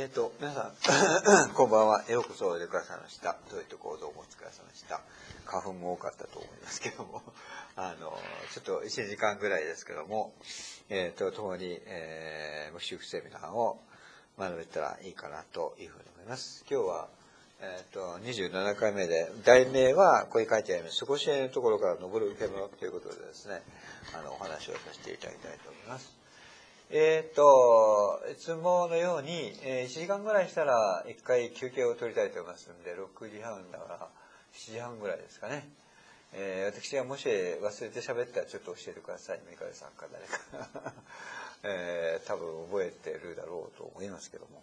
皆さん、こんばんは。ようこそおいでくださいました。どういった行動もお疲れ様でした。花粉も多かったと思いますけども、ちょっと1時間ぐらいですけども、共に、無修復セミナーを学べたらいいかなというふうに思います。今日は、27回目で、題名は、ここに書いてあります。底知れのところから登る受け物ということでですね、お話をさせていただきたいと思います。いつものように、1時間ぐらいしたら1回休憩を取りたいと思いますので、6時半だから7時半ぐらいですかね。私がもし忘れて喋ったらちょっと教えてください。三上さんか誰か、多分覚えてるだろうと思いますけども。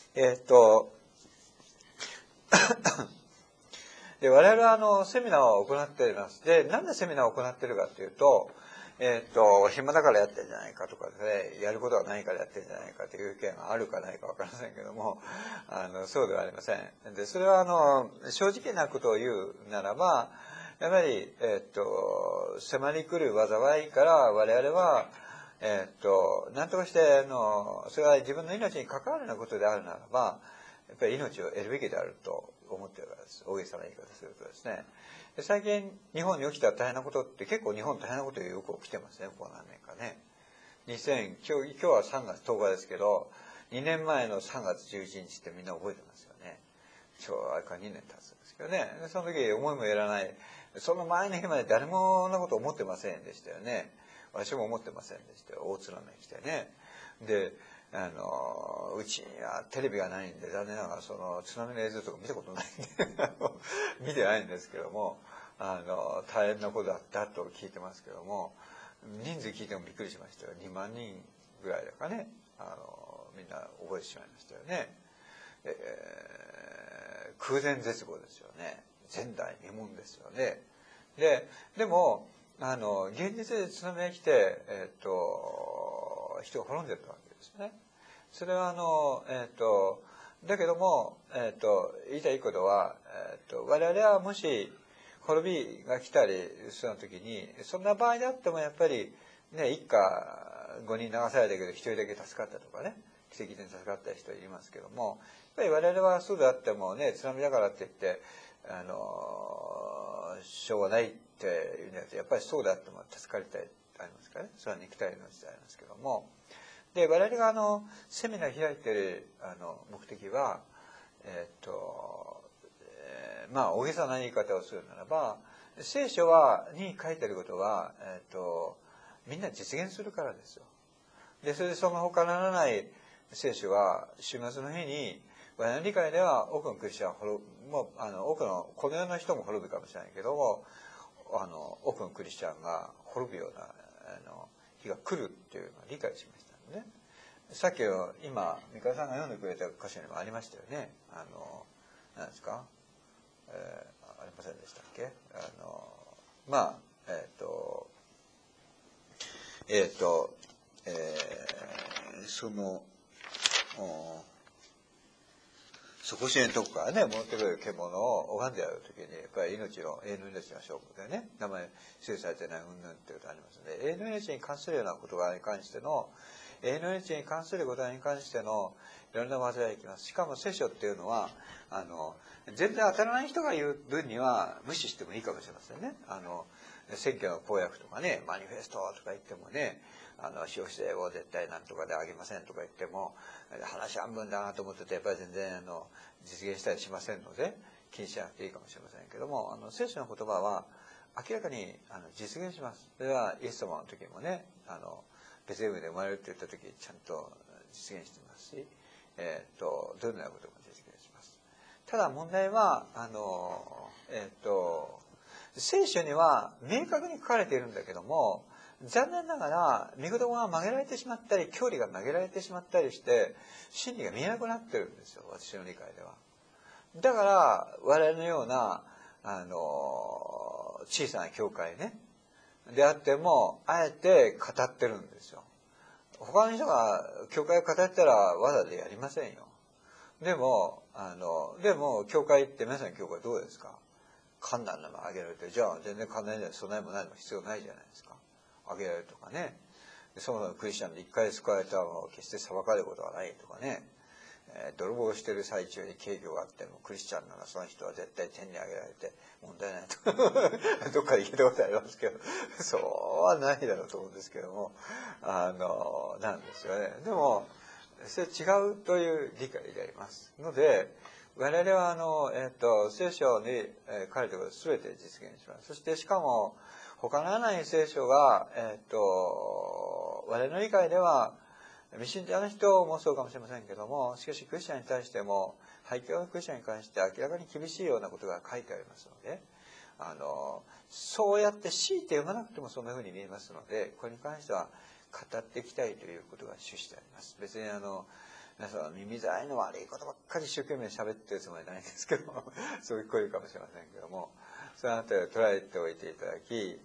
で、我々はセミナーを行っています。で、なんでセミナーを行っているかというと、暇だからやってるんじゃないかとかで、やることがないからやってるんじゃないかという意見があるかないかわかりませんけども、そうではありません。で、それは正直なことを言うならば、やはり、迫り来る災いから我々は、何とかして、それは自分の命に関わるようなことであるならば、やっぱり命を得るべきであると思っているからです。大げさな言い方するとですね。で、最近日本に起きた大変なことって結構日本大変なことよく起きてますね、ここ何年かね。今日は3月10日ですけど、2年前の3月11日ってみんな覚えてますよね。今日はあれから2年経つんですけどね。でその時思いもやらない。その前の日まで誰もそんなこと思ってませんでしたよね。私も思ってませんでしたよ。大津波来てね。で、うちにはテレビがないんで、残念ながらその津波の映像とか見たことないんで見てないんですけども、大変なことだったと聞いてますけども、人数聞いてもびっくりしましたよ。2万人ぐらいだかね、みんな覚えてしまいましたよね。空前絶後ですよね。前代未聞ですよね。でも現実で津波が来て、人が滅んでったわけですね。それはだけども、言いたいことは、我々はもし滅びが来たりする時に、そんな場合であってもやっぱりね、一家5人流されたけど1人だけ助かったとかね、奇跡的に助かった人いますけども、やっぱり我々はそうであってもね、津波だからって言ってしょうがないっていうのはやっぱりそうであっても助かりたいありますからね。それは肉体の命でありますけども、で我々がセミナー開いている目的は大げさな言い方をするならば、聖書に書いてあることはみんな実現するからですよ。でそれでその他ならない聖書は週末の日に我々の理解では多くのクリスチャン多くのこの世の人も滅ぶかもしれないけども、多くのクリスチャンが滅ぶような日が来るっていうのを理解しましたね。さっき今三河さんが読んでくれた箇所にもありましたよね。何ですか、ありませんでしたっけ。その底知れのとこからね戻ってくる獣を拝んでやるときにやっぱり永遠の命の勝負でね、名前記されてない云々っていうことがありますので、永遠の命に関するような事柄に関しての永遠の命に関することに関してのいろんな技がいきます。しかも聖書っていうのは全然当たらない人が言う分には無視してもいいかもしれませんね。選挙の公約とかね、マニフェストとか言ってもね、消費税を絶対なんとかであげませんとか言っても話半分だなと思っててやっぱり全然実現したりしませんので気にしなくていいかもしれませんけども、聖書の言葉は明らかに実現します。それはイエス様の時もね、ベツレヘムで生まれるって言った時ちゃんと実現してますし、どのようなことも実現します。ただ問題は聖書には明確に書かれているんだけども、残念ながら御言葉が曲げられてしまったり教理が曲げられてしまったりして真理が見えなくなってるんですよ、私の理解では。だから我々のような小さな教会ねであってもあえて語ってるんですよ。他の人が教会を語ったらわざでやりませんよ。でも教会って皆さん教会どうですか。簡単なのあげられて、じゃあ全然簡単な備えもないのも必要ないじゃないですか。あげられるとかね。そもそもクリスチャンで一回救われたのを決して裁かれることはないとかね。 泥棒してる最中に警挙があってもクリスチャンならその人は絶対天に上げられて問題ないとどっかで聞いたことありますけど、そうはないだろうと思うんですけども、なんですよね。でもそれ違うという理解でありますので、我々は聖書に書いてあること全て実現します。そしてしかも他のない聖書が我々の理解では未信者の人もそうかもしれませんけども、しかしクリスチャンに対しても廃教のクリスチャンに関して明らかに厳しいようなことが書いてありますので、そうやって強いて読まなくてもそんなふうに見えますので、これに関しては語っていきたいということが趣旨であります。別に皆さん耳障りの悪いことばっかり一生懸命喋ってるつもりはないんですけどもそう聞こえるかもしれませんけども、そのあたりを捉えておいていただき、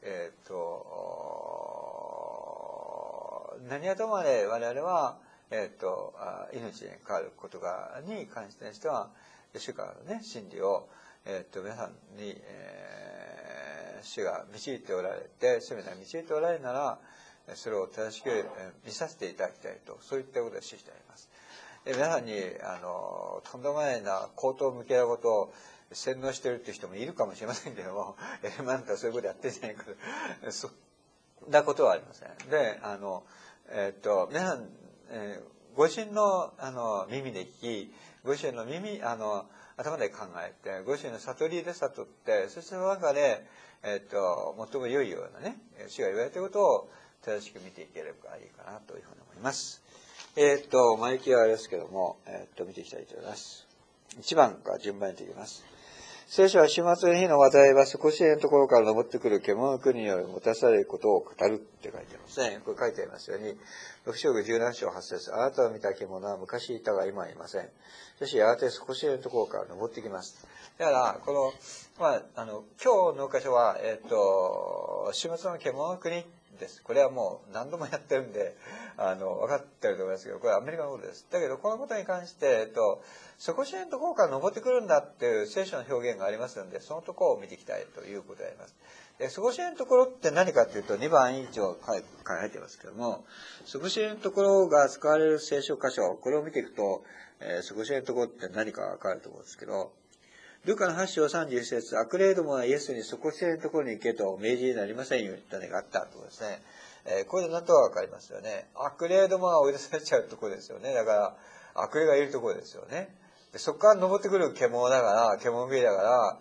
何はともあれ我々は、命に関わることに関しては主からのね真理を、皆さんに、主が導いておられて、聖なる導いておられるならそれを正しく見させていただきたいと、そういったことを趣旨であります。皆さんにとんでもないな口頭無形なことを洗脳してるっていう人もいるかもしれませんけども、あんたそういうことやってんじゃないかと、そんなことはありません。で、皆さん、ご自身の耳で聞き、ご自身の頭で考えて、ご自身の悟りで悟って、そしてその中で、最も良いようなね、主が言われていることを正しく見ていければいいかなというふうに思います。前行きはあれですけども、見ていきたいと思います。1番から順番に見ていきます。聖書は終末の日の話題は底知れのところから登ってくる獣の国により持たされることを語るって書いてありますね。これ書いてありますように、6章17章8節、あなたを見た獣は昔いたが今はいません。しかしやがて底知れのところから登ってきます。だから、今日の箇所は、終末の獣の国です。これはもう何度もやってるんで、分かってると思いますけど、これはアメリカのことです。だけど、このことに関して、底知れのところから登ってくるんだっていう聖書の表現がありますので、そのところを見ていきたいということであります。底知れのところって何かというと、2番以上書いてますけども、底知れのところが使われる聖書箇所、これを見ていくと、底知れのところって何か分かると思うんですけど、ルカの8章31節、悪霊どもはイエスに底知れのところに行けとお命じになりませんようにと種があったところですね。これで何とかわかりますよね。悪霊どもが追い出されちゃうところですよね。だから、悪霊がいるところですよね。でそこから登ってくる獣だから、獣食いだから、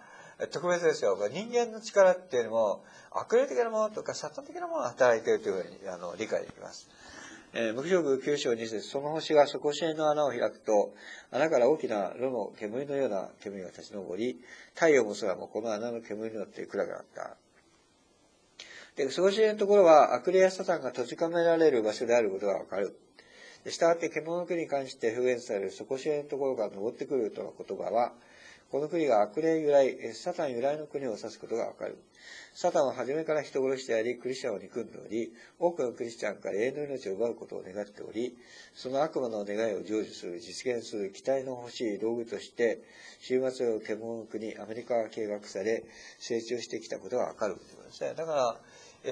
特別ですよ。人間の力っていうのも、悪霊的なものとか、サタン的なものが働いているというふうに理解できます。黙示録9章2節、その星が底知れの穴を開くと、穴から大きな炉の煙のような煙が立ち上り、太陽も空もこの穴の煙によって暗くなった。で、底知れのところは悪霊やサタンが閉じ込められる場所であることがわかる。したがって獣の国に関して表現される底知れのところから登ってくるとの言葉は、この国が悪霊由来、サタン由来の国を指すことがわかる。サタンは初めから人殺しであり、クリスチャンを憎んでおり、多くのクリスチャンから永遠の命を奪うことを願っており、その悪魔の願いを成就する、実現する期待の欲しい道具として、終末の獣の国、アメリカが計画され、成長してきたことがわかるということですね。だから、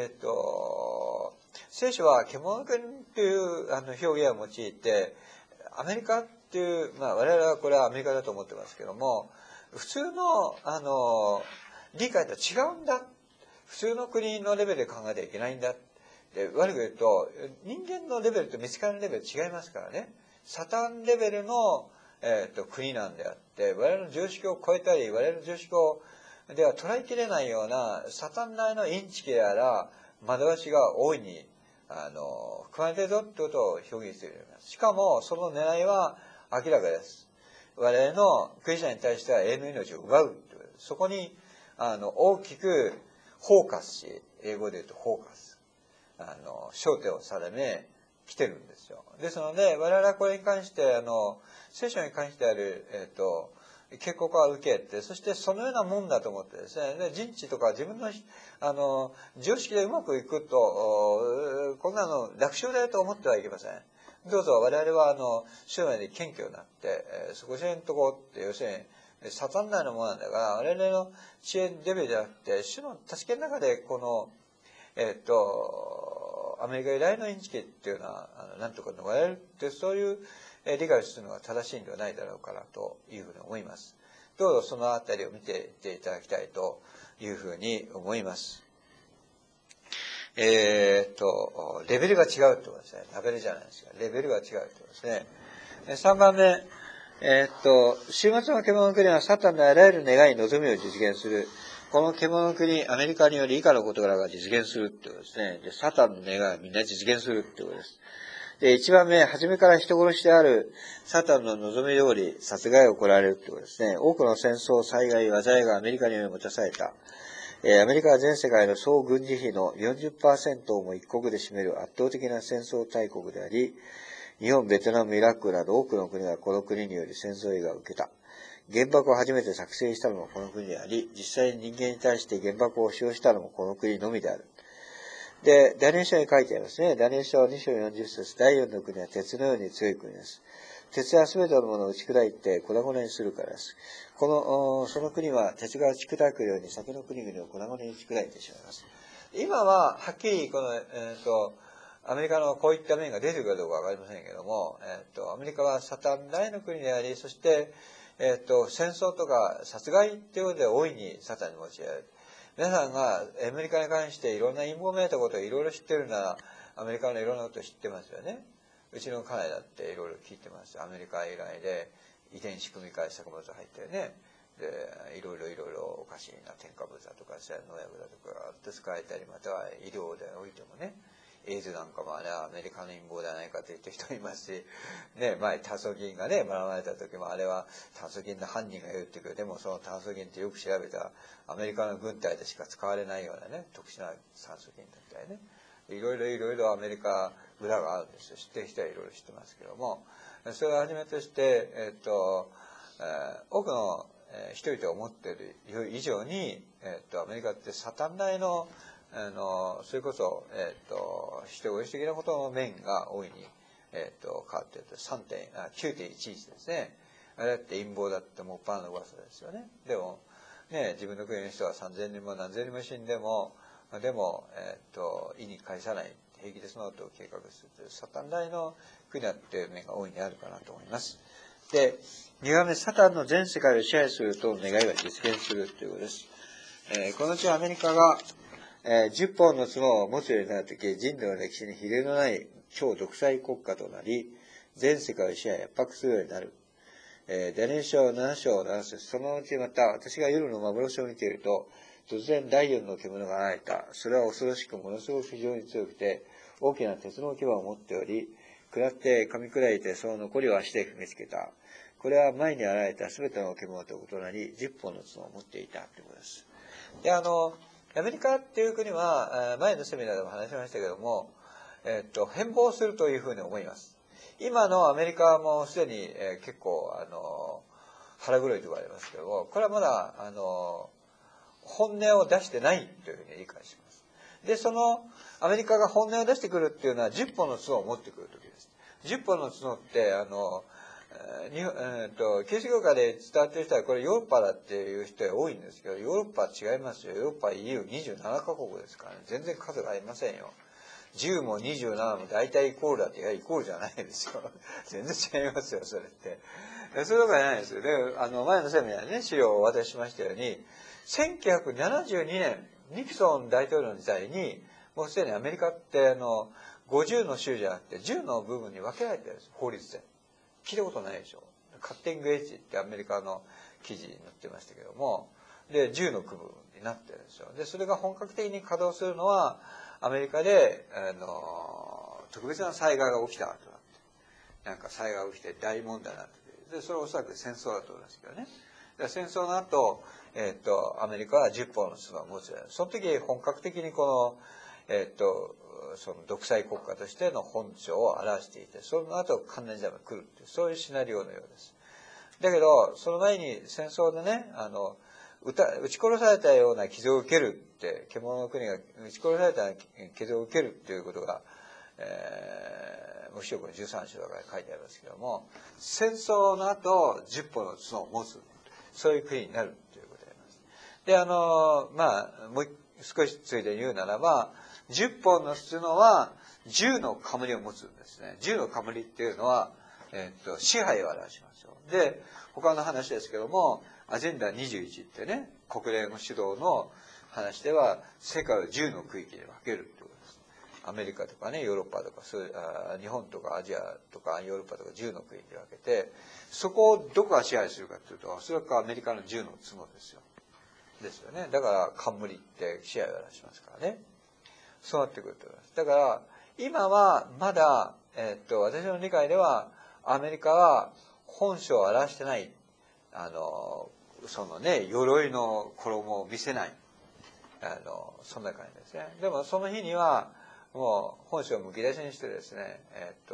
聖書は獣の国という表現を用いて、アメリカっていう、我々はこれはアメリカだと思ってますけども、普通の理解とは違うんだ。普通の国のレベルで考えてはいけないんだ。で、悪く言うと、人間のレベルと見つかるレベル違いますからね。サタンレベルの、国なんであって、我々の常識を超えたり、我々の常識をでは捉えきれないようなサタン内のインチキやら惑わしが大いに含まれているぞということを表現しています。しかもその狙いは明らかです。我々のクリスチャンに対しては永遠の命を奪うという、そこに大きくフォーカスし、英語で言うとフォーカス、焦点を定め来てるんですよ。ですので我々はこれに関して聖書に関してある警告を受けて、そしてそのようなもんだと思ってですね、で人知とか自分の常識でうまくいくと、こんなの楽勝だよと思ってはいけません。どうぞ我々は主の前で謙虚になって、底知れんとこって要するにサタン内のものなんだから、我々の知恵レベルじゃなくて、主の助けの中でこのアメリカ由来のインチキっていうのはなんとか逃れるって、そういう理解するのが正しいんではないだろうかなというふうに思います。どうぞそのあたりを見ていっていただきたいというふうに思います。レベルが違うってことですね。ラベルじゃないですか。レベルが違うってことですね。3番目、終末の獣の国はサタンのあらゆる願い、望みを実現する。この獣の国、アメリカにより以下の事柄が実現するってことですね。で、サタンの願いはみんな実現するってことです。で、1番目、初めから人殺しであるサタンの望み通り殺害が行われるってことですね。多くの戦争、災害、災いがアメリカにより持たされた。アメリカは全世界の総軍事費の 40% をも一国で占める圧倒的な戦争大国であり、日本、ベトナム、イラクなど多くの国がこの国により戦争被害を受けた。原爆を初めて作成したのもこの国であり、実際に人間に対して原爆を使用したのもこの国のみである。で、ダニエル書に書いてありますね。ダニエル書2章40節、第4の国は鉄のように強い国です。鉄はすべてのものを打ち砕いて粉々にするからです。その国は鉄が打ち砕くように先の国々を粉々に打ち砕いてしまいます。今は、はっきりアメリカのこういった面が出てるかどうかわかりませんけども、アメリカはサタン大の国であり、そして、戦争とか殺害っていうことで大いにサタンに用いられる。皆さんがアメリカに関していろんな陰謀めいたことをいろいろ知ってるなら、アメリカのいろんなことを知ってますよね。うちの家内だっていろいろ聞いてます。アメリカ以外で遺伝子組み換え作物入ってね。で、いろいろおかしいな添加物だとか、農薬だとかって使えたり、または医療でおいてもね、エイズなんかもあれはアメリカの陰謀ではないかと言ってる人いますし、ね、前炭素菌がね、学ばれた時もあれは炭素菌の犯人が言うっていうけど、でもその炭素菌ってよく調べたら、アメリカの軍隊でしか使われないようなね、特殊な炭素菌だったりね。いろいろアメリカ裏があるんですよ。知ってる人はいろいろ知ってますけども、それをはじめとして、多くの人々を持っている以上に、アメリカってサタン大のそれこそ、人殺し的なことの面が大いに、変わっていると、9.11 ですね。あれだって陰謀だってもっぱらの噂ですよね。でも、ね、自分の国の人は3000人も何千人も死んでも、でも、意に介さない、平気でそのことを計画するという、サタン大の国だっていう面が大いにあるかなと思います。で、2番目、サタンの全世界を支配すると願いが実現するということです。このうちアメリカが、10本の角を持つようになるとき、人類の歴史に比例のない超独裁国家となり、全世界を支配圧迫するようになる。ダニエル書7章7節、そのうちまた私が夜の幻を見ていると、突然第4の獣が現れた。それは恐ろしくものすごく非常に強くて、大きな鉄の牙を持っており、下って噛み砕いてその残りを足で踏みつけた。これは前に現れたすべての獣と異なり、10本の角を持っていたということです。で、アメリカっていう国は、前のセミナーでも話しましたけども、変貌するというふうに思います。今のアメリカはもうすでに、結構、腹黒いと言われますけども、これはまだ、本音を出してないというふうに理解します。で、その、アメリカが本音を出してくるっていうのは10本の角を持ってくるときです。10本の角って、キリスト教会で伝わっている人はこれヨーロッパだっていう人が多いんですけど、ヨーロッパは違いますよ。ヨーロッパは EU27 カ国ですからね。全然数がありませんよ。10も27も大体イコールだって、いや、イコールじゃないですよ。全然違いますよ、それって。そういうことはないですよ。で、前のセミナーでね、資料をお渡ししましたように、1972年、ニクソン大統領の時代に、もうすでにアメリカって50の州じゃなくて10の部分に分けられてるんです、法律で。聞いたことないでしょ。カッティングエッジってアメリカの記事に載ってましたけども、で、10の区分になってるんですよ。で、それが本格的に稼働するのは、アメリカで、特別な災害が起きた後だって。なんか災害が起きて大問題になってて、で、それはおそらく戦争だと思いますけどね。で戦争の後、アメリカは10本の角を持つ。その時、本格的にこの、その独裁国家としての本性を表していて、その後関連時代が来るっていう、そういうシナリオのようです。だけど、その前に戦争でね、撃ち殺されたような傷を受けるって、獣の国が撃ち殺されたような傷を受けるっていうことが、黙示録の13章だから書いてありますけども、戦争の後、10本の角を持つ、そういう国になるということであります。で、もう少しついでに言うならば、10本の角は10の冠を持つんですね。10の冠っていうのは、 支配を表しますよ。で、他の話ですけども、アジェンダ21ってね、国連主導の話では、世界を10の区域で分けるってことです。アメリカとかね、ヨーロッパとか、日本とかアジアとかヨーロッパとか10の区域で分けて、そこをどこが支配するかっていうと、おそらくアメリカの10の角ですよ。ですよね。だから、冠って支配を表しますからね。そうなってくると思います。だから、今はまだ、私の理解では、アメリカは本性を表してない、そのね、鎧の衣を見せない、そんな感じですね。でもその日には、もう本性をむき出しにしてですね、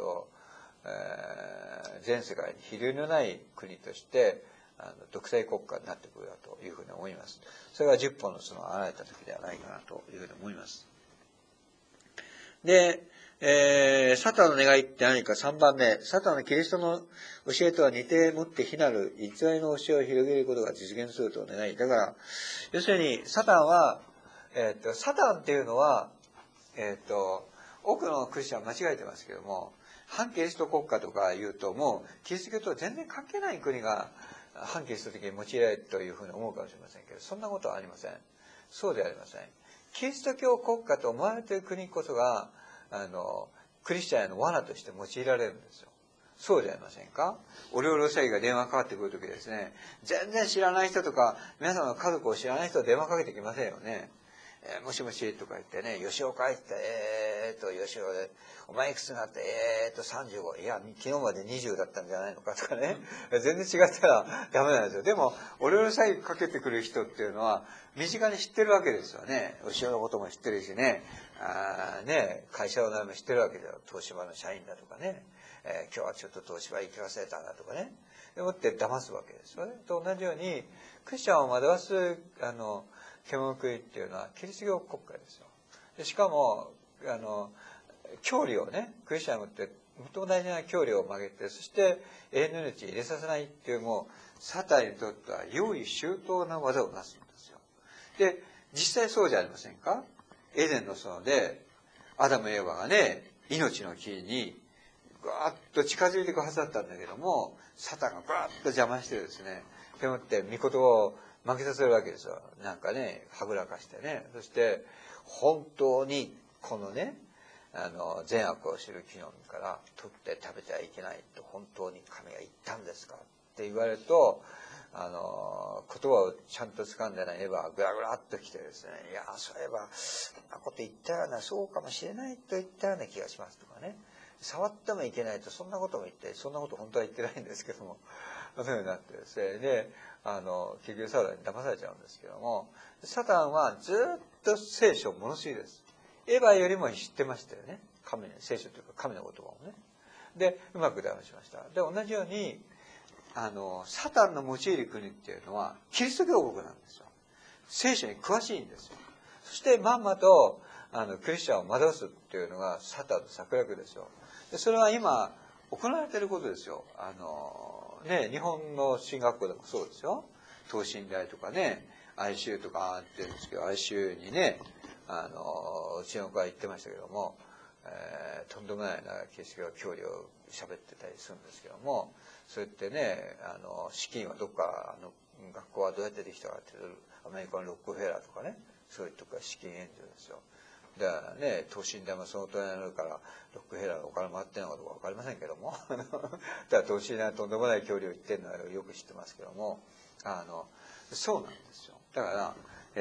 全世界に比類のない国として、独裁国家になってくるだというふうに思います。それが10本の角が現れた時ではないかなというふうに思います。で、サタンの願いって何か3番目。サタンのキリストの教えとは似てもって非なる偽りの教えを広げることが実現すると願い。だから、要するにサタンは、サタンっていうのは、多くのクリスチャンは間違えてますけども、反キリスト国家とか言うと、もうキリスト教と全然関係ない国が反キリスト的に用いられるというふうに思うかもしれませんけど、そんなことはありません。そうではありません。キリスト教国家と思われている国こそが、クリスチャンへの罠として用いられるんですよ。そうじゃありませんか？オレオレ詐欺が電話かかってくるときですね、全然知らない人とか、皆様の家族を知らない人は電話かけてきませんよね。もしもしとか言ってね、吉岡って吉岡で、お前いくつになって、35。いや、昨日まで20だったんじゃないのかとかね。全然違ったらダメなんですよ。でも、オレオレ詐欺かけてくる人っていうのは、身近に知ってるわけですよね。後ろのことも知ってるしね。会社の名前も知ってるわけだよ。東芝の社員だとかね。今日はちょっと東芝行き忘れたんだとかね。でもって騙すわけですよね。と同じように、クリスチャンを惑わす、獣食いっていうのはキリスト教国家ですよ。でしかも、教理をね、クリスチャンって最も大事な教理を曲げて、そして永遠の命に入れさせないっていうもう、サタンにとっては用意周到な技をなすんですよ。で、実際そうじゃありませんか？エデンの園で、アダム・エヴァがね、命の木に、ぐわーっと近づいていくはずだったんだけども、サタンがぐわーっと邪魔してですね、でもって御言葉を負けさせるわけですよ。なんかね、はぐらかしてね。そして、本当にこのね、善悪を知る木の実から取って食べてはいけないと本当に神が言ったんですかって言われると、言葉をちゃんと掴んでないエヴァがぐらぐらっと来てですね、いや、そういえば、そんなこと言ったような、そうかもしれないと言ったような気がしますとかね。触ってもいけないと、そんなことも言って、そんなこと本当は言ってないんですけども、そういうふうになってですね、で、結局サタンに騙されちゃうんですけども、サタンはずっと聖書物知りです。エヴァよりも知ってましたよね。聖書というか神の言葉をね。で、うまく騙しました。で、同じように、サタンの用いる国っていうのは、キリスト教国なんですよ。聖書に詳しいんですよ。そして、まんまと、クリスチャンを惑わすっていうのが、サタンの策略ですよ。で、それは今、行われていることですよ。日本の進学校でもそうですよ。等身大とかね、ICU とかって言うんですけど、ICU にね、うちの子は言ってましたけども、とんでもないなキリスト教教理を喋ってたりするんですけども、そうやってね、資金はどっか、学校はどうやってできたかっていうと、アメリカのロックフェラーとかね、そういうとこが資金援助ですよ。だからね、等身大もその隣になるから、ロックフェラーのお金回ってないのかどうかわかりませんけども、だから等身大はとんでもない教理を言ってるのはよく知ってますけども、そうなんですよ。だから、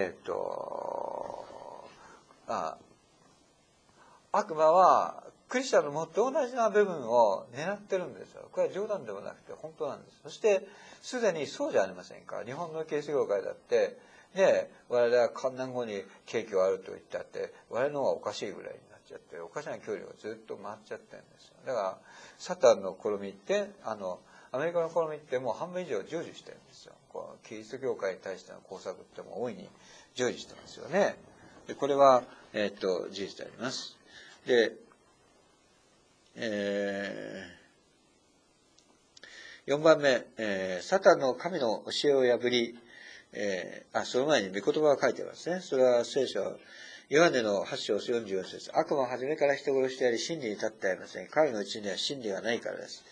悪魔はクリスチャンの最も大事な部分を狙ってるんですよ。これは冗談でもなくて本当なんです。そしてすでにそうじゃありませんか。日本のキリスト教会だってね、我々は観難後に景気があると言ったって我々の方がおかしいぐらいになっちゃって、おかしな距離がずっと回っちゃってるんですよ。だからサタンの試みってアメリカの試みってもう半分以上成就してるんですよ。このキリスト教会に対しての工作っても大いに成就してますよね。でこれは事実であります。で、4番目、サタンの神の教えを破り、その前に御言葉が書いてありますね。それは聖書、ヨハネの8章44節。悪魔は初めから人殺しであり、真理に立ってありません。彼のうちには真理がないからです。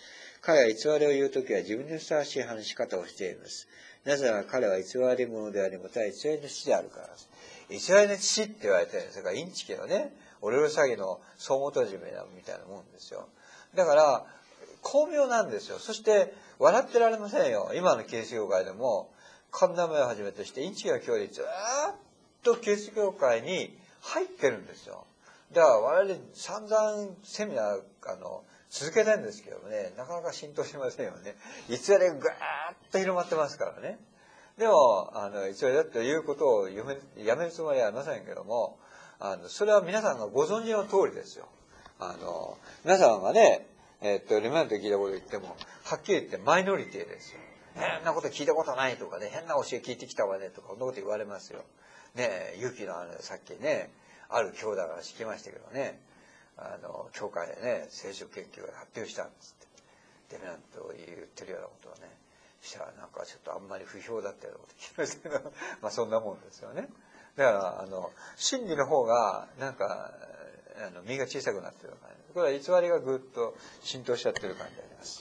彼は偽りを言うときは自分にふさわしい話し方をしています。なぜなら彼は偽り者であり、また偽りの父であるからです。偽りの父って言われてるんです。それからインチキのね、オレオレ詐欺の総元締めみたいなもんですよ。だから、巧妙なんですよ。そして、笑ってられませんよ。今のキリスト教会でも、神田目をはじめとして、インチキの教理ずーっとキリスト教会に入ってるんですよ。だから我々散々セミナー、続けてるんですけどもね、なかなか浸透しませんよね。偽りがぐーっと広まってますからね。でも、偽りだということをやめるつもりはありませんけども、それは皆さんがご存知の通りですよ。皆さんがね、レマント聞いたこと言っても、はっきり言ってマイノリティですよ。変なこと聞いたことないとかね、変な教え聞いてきたわねとか、そんなこと言われますよ。ねえ、勇気のさっきね、ある兄弟が聞きましたけどね、教会でね、聖書研究が発表したんですって。レマント言ってるようなことをね、したらなんかちょっとあんまり不評だったようなこと聞きましたけど、まあそんなもんですよね。だから、真理の方が、なんか、身が小さくなってる感じ。これは偽りがぐっと浸透しちゃってる感じであります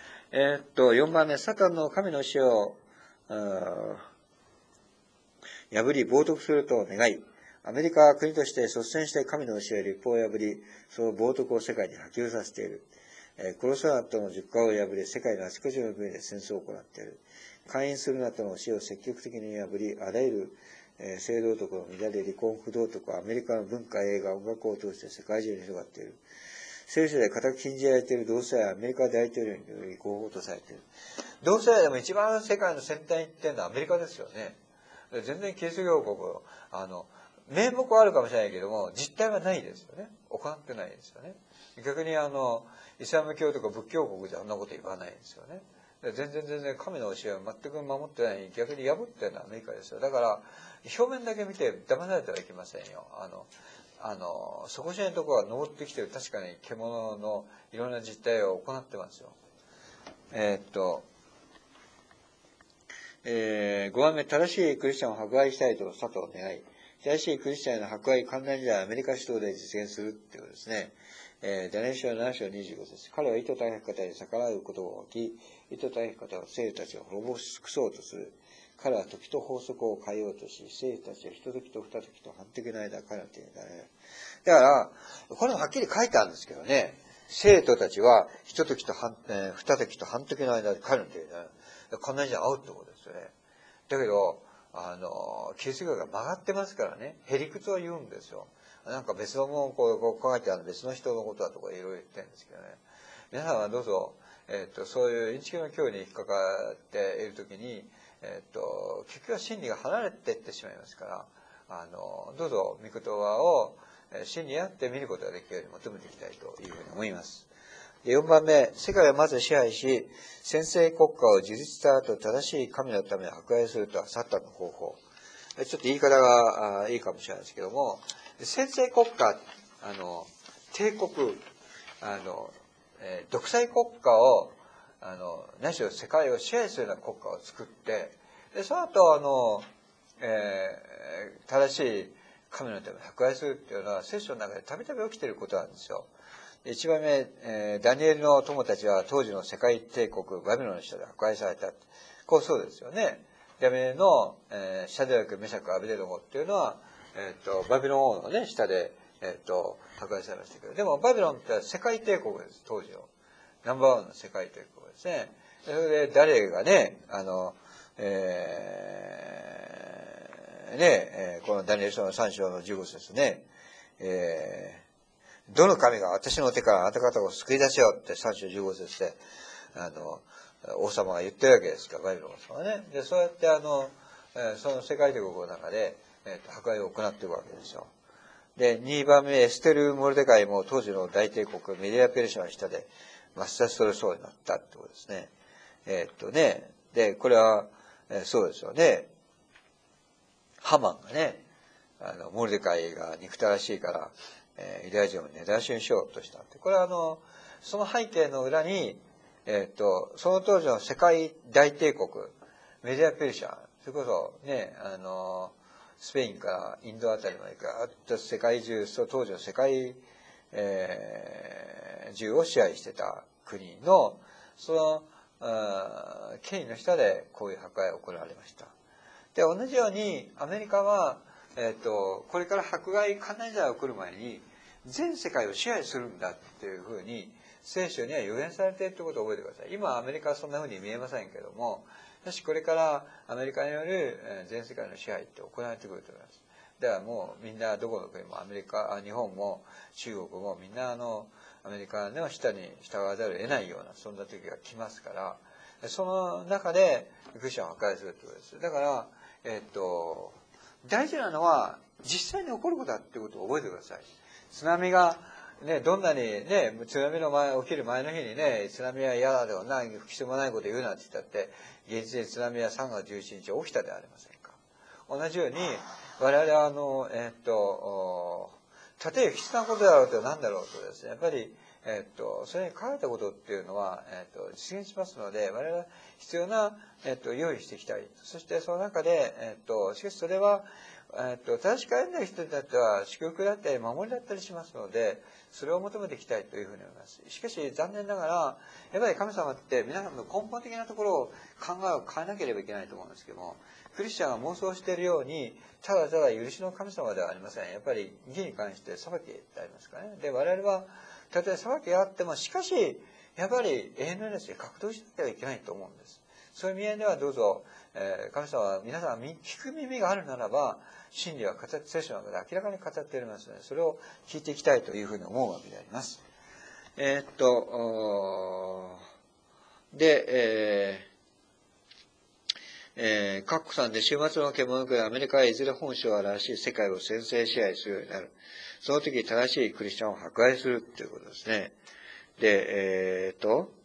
。4番目、サタンの神の教えを破り冒涜すると願い、アメリカは国として率先して神の教え立法を破り、その冒涜を世界に波及させている。殺すなとの10回を破り、世界のあちこちの国で戦争を行っている。勧誘するなとの教えを積極的に破り、あらゆる性道徳の乱れ、離婚、不道徳はアメリカの文化、映画、音楽を通して世界中に広がっている。聖書で固く禁じられている同性愛はアメリカ大統領により合法とされている。同性愛でも一番世界の先端に行ってるのはアメリカですよね。全然キリスト教国、名目はあるかもしれないけども、実態はないですよね。行ってないですよね。逆にイスラム教とか仏教国じゃあんなこと言わないですよね。全然神の教えを全く守ってない、逆に破ってるのはアメリカですよ。だから表面だけ見て騙されてはいけませんよ。底知れのところは登ってきてる、確かに獣のいろんな実態を行ってますよ。5番目、正しいクリスチャンを迫害したいと佐藤願い。正しいクリスチャンへの迫害、関連時代アメリカ主導で実現するっていうことですね。ダニエル書7章25節。彼は意図大変方に逆らうことを起き、意図大変方は生徒たちを滅ぼし尽くそうとする。彼は時と法則を変えようとし、生徒たちは一時と二時と半時の間彼の手になれる。だから、これもはっきり書いてあるんですけどね、生徒たちは一時と二時と半時の間で彼の手になる。必ず会うってことですよね。だけど、キリスト教が曲がってますからね、へりくつを言うんですよ。なんか別のものをこう考えて別の人のことだとかいろいろ言ってるんですけどね。皆さんはどうぞ、そういうインチキの教に引っかかっているときに、結局は真理が離れていってしまいますから、どうぞ御言葉を真理にあって見ることができるように求めていきたいというふうに思います。4番目、世界をまず支配し、専制国家を樹立した後、正しい神のために迫害するとはサタンの方法。ちょっと言い方がいいかもしれないですけども、専制国家、帝国、独裁国家を、何しろ世界を支配するような国家を作って、でその後、正しい神のために迫害するっていうのは、聖書の中でたびたび起きていることなんですよ。1番目、ダニエルの友たちは当時の世界帝国バビロンの下で迫害された。こうそうですよね。ダニエルの、シャデラク、メシャク、アベデノゴっていうのは、バビロン王のね、下で、迫害されましたけど、でもバビロンって世界帝国です、当時の。ナンバーワンの世界帝国ですね。それで誰がね、このダニエル書の3章の15節ね、どの神が私の手からあなた方を救い出せよって3章15節で、王様が言ってるわけですから、バビロン王様はね。で、そうやってその世界帝国の中で、迫害を行っていくわけですよ。で、2番目、エステル・モルデカイも当時の大帝国、メディア・ペルシャの下で抹殺するそうになったってことですね。で、これは、そうですよね。ハマンがね、モルデカイが憎たらしいから、ユダヤ人を根絶やしにしようとしたって。これはその背景の裏に、その当時の世界大帝国、メディア・ペルシャ、それこそね、スペインからインドあたりまでガーッと世界中、当時の世界、中を支配してた国の、 その権威の下でこういう破壊が行われました。で、同じようにアメリカは、これから迫害関連罪が起こる前に全世界を支配するんだっていうふうに聖書には予言されているということを覚えてください。今アメリカはそんなふうに見えませんけども、しかしこれからアメリカによる全世界の支配って行われてくると思います。だからもうみんなどこの国もアメリカ、日本も中国もみんなアメリカの下に従わざるを得ないようなそんな時が来ますから、その中でクリスチャンを破壊するということです。だから、大事なのは実際に起こることだっていうことを覚えてください。津波がね、どんなにね、津波の起きる前の日にね、津波は嫌だとか、不吉もないこと言うなんて言ったって、現実に津波は3月11日起きたではありませんか。同じように、我々は例え不吉なことだろうと何だろうとですね、やっぱり、それに書かれたことっていうのは、実現しますので、我々は必要な、用意していきたい。そしてその中で、しかしそれは、正しく歩んだ人にとっては祝福だったり守りだったりしますので、それを求めていきたいというふうに思います。しかし残念ながら、やっぱり神様って皆さんの根本的なところを考えを変えなければいけないと思うんですけども、クリスチャンが妄想しているように、ただただ許しの神様ではありません。やっぱり義に関して裁きってありますからね。で、我々は、たとえ裁きがあっても、しかし、やっぱり永遠の命で格闘しなければいけないと思うんです。そういう意味合いではどうぞ、神様は皆さん聞く耳があるならば、真理は聖書の中で明らかに語っておりますので、それを聞いていきたいというふうに思うわけであります。カッコさんで週末の獣国アメリカはいずれ本性を表し世界を専制支配するようになる。その時正しいクリスチャンを迫害するということですね。で、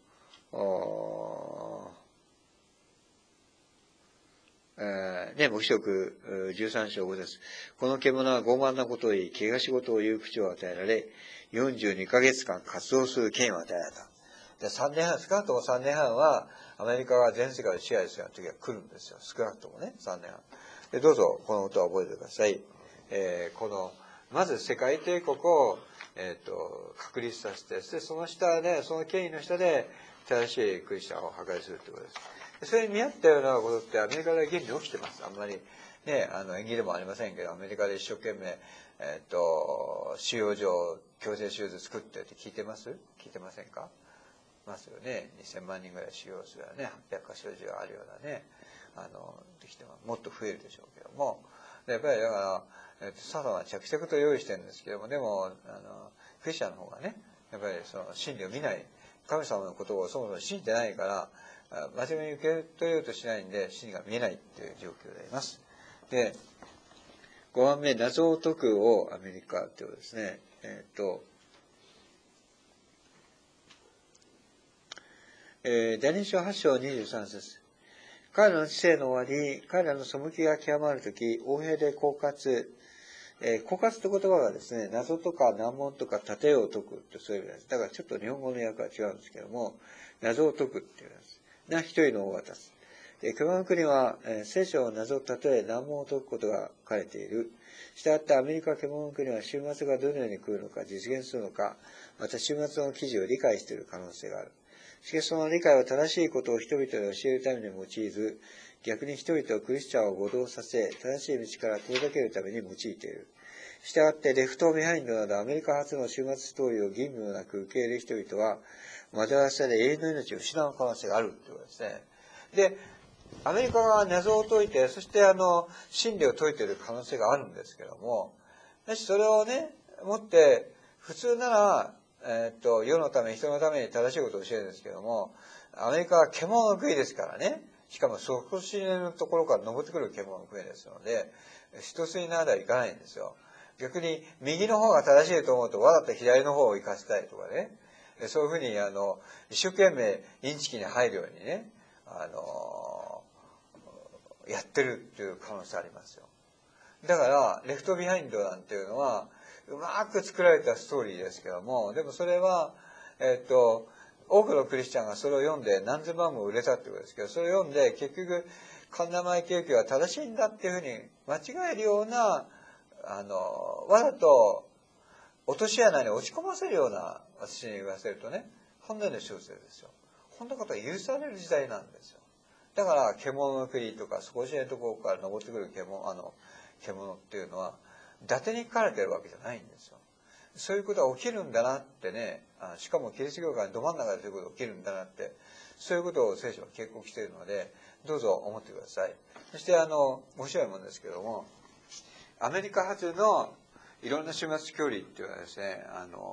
黙示録13章5です。この獣は傲慢なことを言い、怪我仕事を言う口を与えられ、42ヶ月間活動する権威を与えられた。で、3年半、少なくとも3年半は、アメリカが全世界を支配するような時が来るんですよ。少なくともね、3年半。で、どうぞ、このことは覚えてください。まず世界帝国を、確立させて、その下で、その権威の下で、正しいクリスチャンを破壊するということです。それに見合ったようなことってアメリカで現に起きてます。あんまりね、縁起でもありませんけど、アメリカで一生懸命、収容所、強制手術作ってって聞いてます？聞いてませんか？ますよね。2000万人ぐらい収容するはね、800か所以上あるようなね、できてもっと増えるでしょうけども、やっぱりだから、サタンは着々と用意してるんですけども、でも、クリスチャンの方がね、やっぱりその真理を見ない、神様のことをそもそも信じてないから、真面目に受け取れようとしないんで、真理が見えないっていう状況であります。で、5番目、謎を解くをアメリカということですね。ダニエル書8章23節。彼らの知性の終わり、彼らの背きが極まるとき、横兵で狡猾。狡猾という言葉がですね、謎とか難問とか盾を解くとそういう意味です。だからちょっと日本語の訳は違うんですけども、謎を解くっていうんです。一人の大渡す。熊の国は、聖書を謎、例え、難問を解くことが書かれている。したがってアメリカ獣の国は終末がどのように来るのか実現するのか、また終末の記事を理解している可能性がある。しかしその理解は正しいことを人々に教えるために用いず、逆に人々をクリスチャンを誤導させ、正しい道から遠ざけるために用いている。したがってレフトビハインドなどアメリカ発の終末ストーリーを吟味もなく受け入れる人々は、惑わされ永遠の命を失う可能性があるということですね。で、アメリカが謎を解いて、そして真理を解いている可能性があるんですけども、それをね、もって、普通なら、世のため、人のために正しいことを教えるんですけども、アメリカは獣の国ですからね、しかも底知れのところから登ってくる獣の国ですので、一筋縄ではいかないんですよ。逆に、右の方が正しいと思うと、わざと左の方を生かしたいとかね、そういうふうに、一生懸命インチキに入るようにね、やってるっていう可能性ありますよ。だから、レフトビハインドなんていうのは、うまく作られたストーリーですけども、でもそれは、多くのクリスチャンがそれを読んで何千万も売れたってことですけど、それを読んで結局、神田前景気は正しいんだっていうふうに間違えるような、わざと落とし穴に落ち込ませるような、私に言わせるとね、本音の小説ですよ。 こんなことが許される時代なんですよ。だから獣の国とか少しのところから登ってくる獣っていうのは伊達に書かれてるわけじゃないんですよ。そういうことが起きるんだなってね、しかもキリスト教会のど真ん中でそういうことが起きるんだなって、そういうことを聖書は警告しているので、どうぞ思ってください。そして面白いものですけども、アメリカ発のいろんな終末教理っていうのはですね、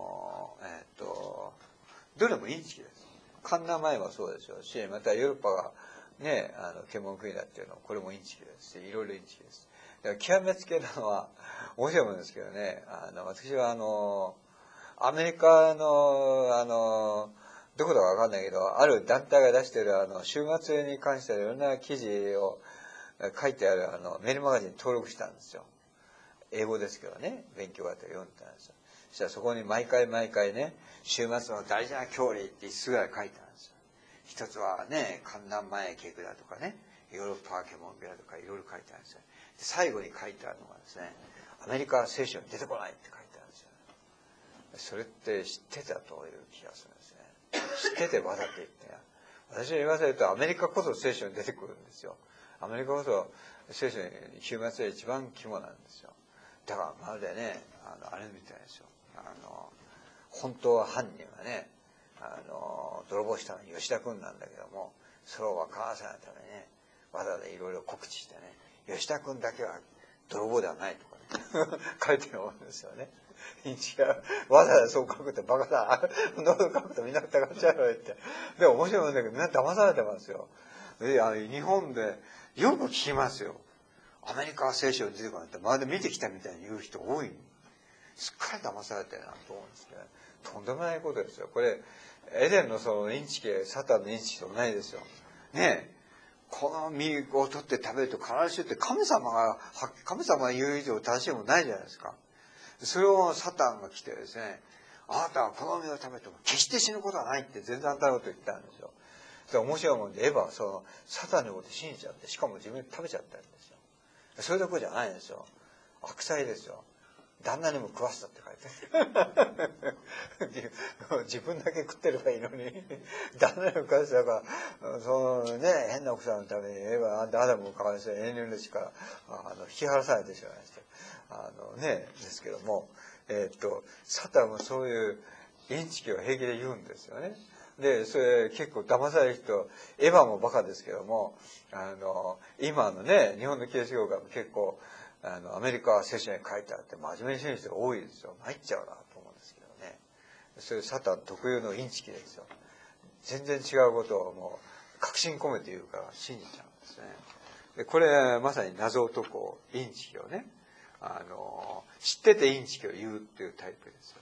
どれもインチキです。カンナ前もそうですよし、またヨーロッパがね、獣の国だっていうのはこれもインチキですし、いろいろインチキです。だから極めつけなのは面白いものですけどね、私はアメリカのどこだかわかんないけど、ある団体が出している終末に関していろんな記事を書いてあるメールマガジンに登録したんですよ。英語ですけどね、勉強がて読んでたんですよ。そしたらそこに毎回ね、終末の大事な教理って1つぐらい書いてあるんですよ。一つはね、観覧前客だとかね、ヨーロッパ獣だとかいろいろ書いてあるんですよ。で最後に書いてあるのがですね、アメリカは聖書に出てこないって書いてあるんですよ。それって知ってたという気がするんですね。知っててわざと言って、私が言わせるとアメリカこそ聖書に出てくるんですよ。アメリカこそ聖書に終末で一番肝なんですよ。だからまるでね、あれみたいですよ。本当は犯人はね、泥棒したのは吉田君なんだけども、それを分からせないためにね、わざわざいろいろ告知してね、吉田君だけは泥棒ではないとかね、書いてるもんですよね。違う。わざわざそう書くってバカだ。ノート書くとみんな疑っちゃうよって。でも面白いもんだけど、みんな騙されてますよ。で、日本でよく聞きますよ。アメリカは聖書に出てこないってまるで見てきたみたいに言う人多い。すっかり騙されてるなと思うんですけど、とんでもないことですよ。これエデンのそのインチキ、サタンのインチキと同じですよ。ねえ、この実を取って食べると必ずしって神様が言う以上正しいものないじゃないですか。それをサタンが来てですね、あなたはこの実を食べても決して死ぬことはないって全然当たること言ったんですよ。それ面白いもんで、エヴァはそのサタンのこと信じちゃって、しかも自分で食べちゃったんですよ。それどころじゃないんですよ。悪妻ですよ。旦那にも食わせたって書いて自分だけ食ってればいいのに旦那にも食わせたからそのね変な奥さんのためにアダムもかわいそうに遠慮の地から引き離されてしまいましてですけどもサタンもそういうインチキを平気で言うんですよね。でそれ結構騙される人、エヴァもバカですけども今のね日本のキリスト教会も結構アメリカは聖書に書いてあって真面目にしてる人が多いですよ。参っちゃうなと思うんですけどね。それサタン特有のインチキですよ。全然違うことをもう確信込めて言うから信じちゃうんですね。でこれまさに謎を解こうインチキをね知っててインチキを言うっていうタイプですよ。